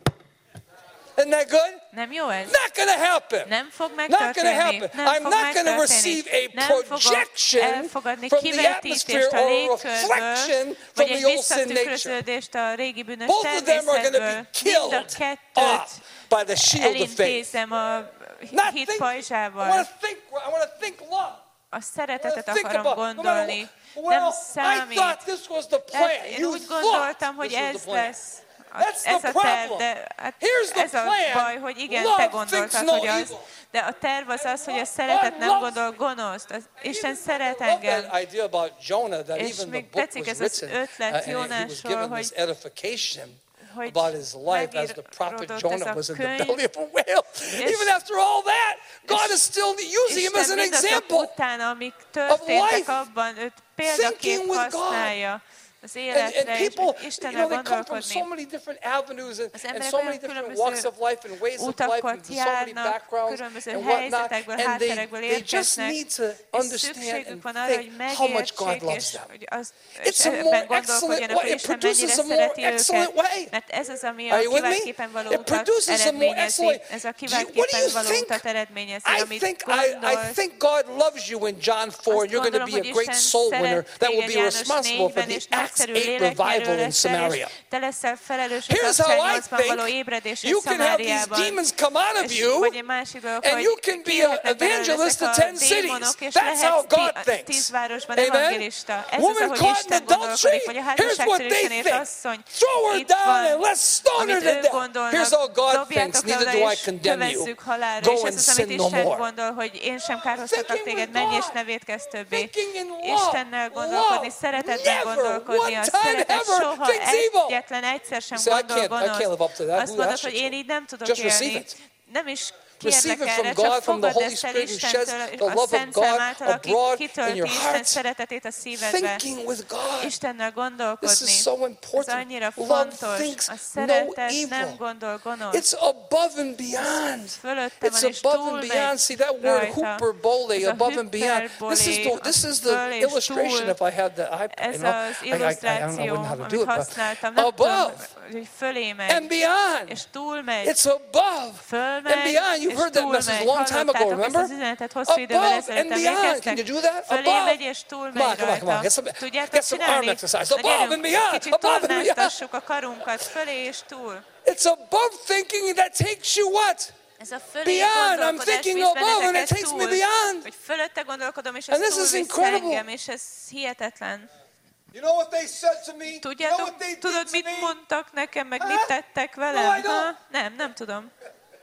Isn't that good? Nem jó ez? Not going to happen. Nem fog Not going to megtörténni. happen. Nem I'm fog not going to megtörténni. receive a Nem fogok projection elfogadni from the atmosphere kivetítést a or a légkörből, reflection from vagy the egy old sin nature. visszatükröződést a régi bűnös Both of them are going to be természetből. Mind a killed kettőt off by the shield of faith. elintézem a Not hit think, I pajzsával. want to think, I want to think love. A szeretetet Think akarom about- gondolni. Well, Nem I számít. thought this was the plan. Hát én You úgy thought gondoltam, hogy this was ez the plan. lesz. A- That's the Ez a terv, problem. de hát Here's the ez a plan. baj, hogy igen, Love te thinks gondoltad, no hogy az. evil. De a terv az az, hogy a szeretet nem gondol gonoszt. Az Isten szeret I love engem. that idea about Jonah, that És even the még book tetszik was ez az written, ötlet uh, and he was Jónásról, given hogy- this edification hogy about his life as the prophet megíródott ez Jonah a was in the könyv, belly of a whale. Even after all that, God is still using him as Isten an mindazok example. után, amik történtek life, abban, őt thinking példaként with God. használja az And, életre, and és people, you Istennel know, they come from so gondolkodni. many different avenues and, Az and emberek so olyan many different különböző walks of life and ways of life and utakat so many járnak, backgrounds különböző and whatnot. helyzetekből, And they, hátterekből they just érkeznek, need to és understand szükségük and van arra, hogy think how much God megértsék, loves és them. hogy az, It's a ebben more excellent gondolkodjanak, way. hogy It Isten produces mennyire a more szereti excellent őket. way. Mert ez az, ami Are a you with me? kiváltképpen való It utat produces a more eredményezi. excellent- Ez a Do you- what do kiváltképpen you való think? utat eredményezi, I amit think, I, I gondolsz. think God loves you in John four, and you're going to be a great soul winner that will be responsible for the Acts eight revival in Samaria. Te leszel felelős az Here's how I Akcsányolcban való think. ébredésért You can have these Szamáriában. demons come out of És you, vagy egy másik dolog, and hogy you can be an kijöhetnek belőle evangelist ezek to a ten cities. démonok, és That's how lehetsz God ti- thinks. tíz városban Amen? evangelista. Ez az, Woman ahogy caught in Isten adultery, gondolkodik, vagy a here's what they házasságtörésén ért think. asszony. Throw her Itt down van, and let's stone her amit to ők death. gondolnak, Here's how God thinks, dobjátok le neither oda, do I és condemn you. kövezzük halálra. Go És and ez az, amit sin no Isten more. gondol, hogy én sem kárhoztatok Thinking téged, with menj és God. ne vétkezz többé. Thinking in love, Istennel gondolkodni, love, szeretetben never gondolkodni, a one time szeretet ever soha thinks evil. egyetlen egyszer sem You say, I gondol can't- I can't live up to that. gonosz. Azt Who mondod, asked hogy you én to? így nem tudok Just receive élni. it. Nem is Receive kérlek it from erre, God, csak from the fogadd Holy ezt el Spirit who sheds Istentől, the a love of Szent God Szellától, aki abroad in kitölti your Isten heart. szeretetét a szívedbe. Thinking with God. Istennel This gondolkodni. is so Ez important. annyira Love fontos. thinks A no szeretet evil. nem gondol gonosz. It's above and beyond. Fölötte van, It's és above and túlmegy beyond. See that word rajta. hyperbole, Ez a above and beyond. This is the, hyperbole, this is a the föl és illustration. túl. If I had the iPad, Ez you know, az I, I, I, I don't illusztráció, know how to do amit it, but használtam. Nem tudom, above hogy fölé megy, and beyond. és túlmegy. It's above Fölmegy, and beyond. You've és heard that message a long time ago, Hallottátok remember? ezt az üzenetet hosszú idővel Above ezelőtt, and beyond. emlékeztek? Can you do that? Fölé Above. megy, és túlmegy Come on, come on, come on. rajta. Get some- Tudjátok get some arm csinálni? exercise. Na, Above gyerünk, and beyond. kicsit Above and beyond. tornáztassuk a karunkat, fölé és túl. It's above thinking that takes you what? Ez a fölé Beyond. I'm gondolkodás thinking visz above and it benneteket takes me túl, beyond. hogy fölötte gondolkodom, és And ez this is túl visz incredible. engem, és ez hihetetlen. You know what they said to me? You know Tudjátok, what they did tudod, to mit me? mondtak nekem, meg Huh? mit tettek No, I velem? don't. Ha? Nem, nem tudom.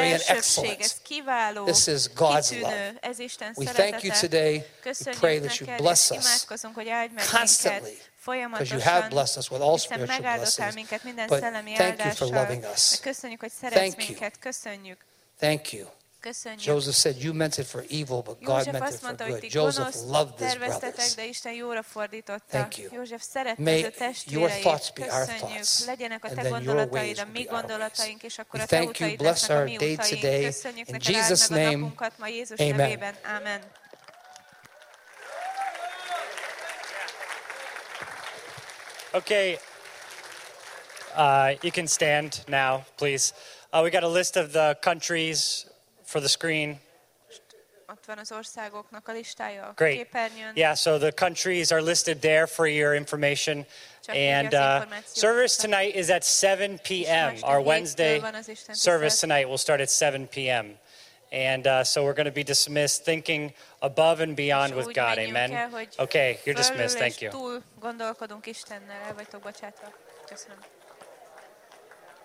extraordinary and excellent. This is God's love. We thank you today. We pray that you bless us constantly, because you have blessed us with all spiritual blessings. But thank you for loving us. Thank you. Thank you. Köszönjük. Joseph said, you meant it for evil, but God József meant azt it for mondta, hogy good. ti Joseph gonoszt loved his terveztetek, brothers. de Isten jóra fordította. Thank you. József szerette May az ő your testvéreit. thoughts be our Köszönjük. thoughts, Legyenek a and te then your gondolataid, ways a will mi be our gondolataink, és akkor We a te thank you, utaid bless lesznek a our mi day utaink. today. Köszönjük In neked, áld Jesus' meg a name, napunkat ma Jézus amen. nevében. Amen. Okay, uh, you can stand now, please. Uh, we got a list of the countries for the screen. Ott van az országoknak a listája a Great. képernyőn. Yeah, so the countries are listed there for your information. And uh, service tonight is at seven p.m. Our Wednesday service tonight will start at seven p.m. And uh, so we're going to be dismissed thinking above and beyond with God. Amen. Okay, you're dismissed. Thank you. Túl gondolkodunk Istennel, el vagytok bocsátva. Köszönöm.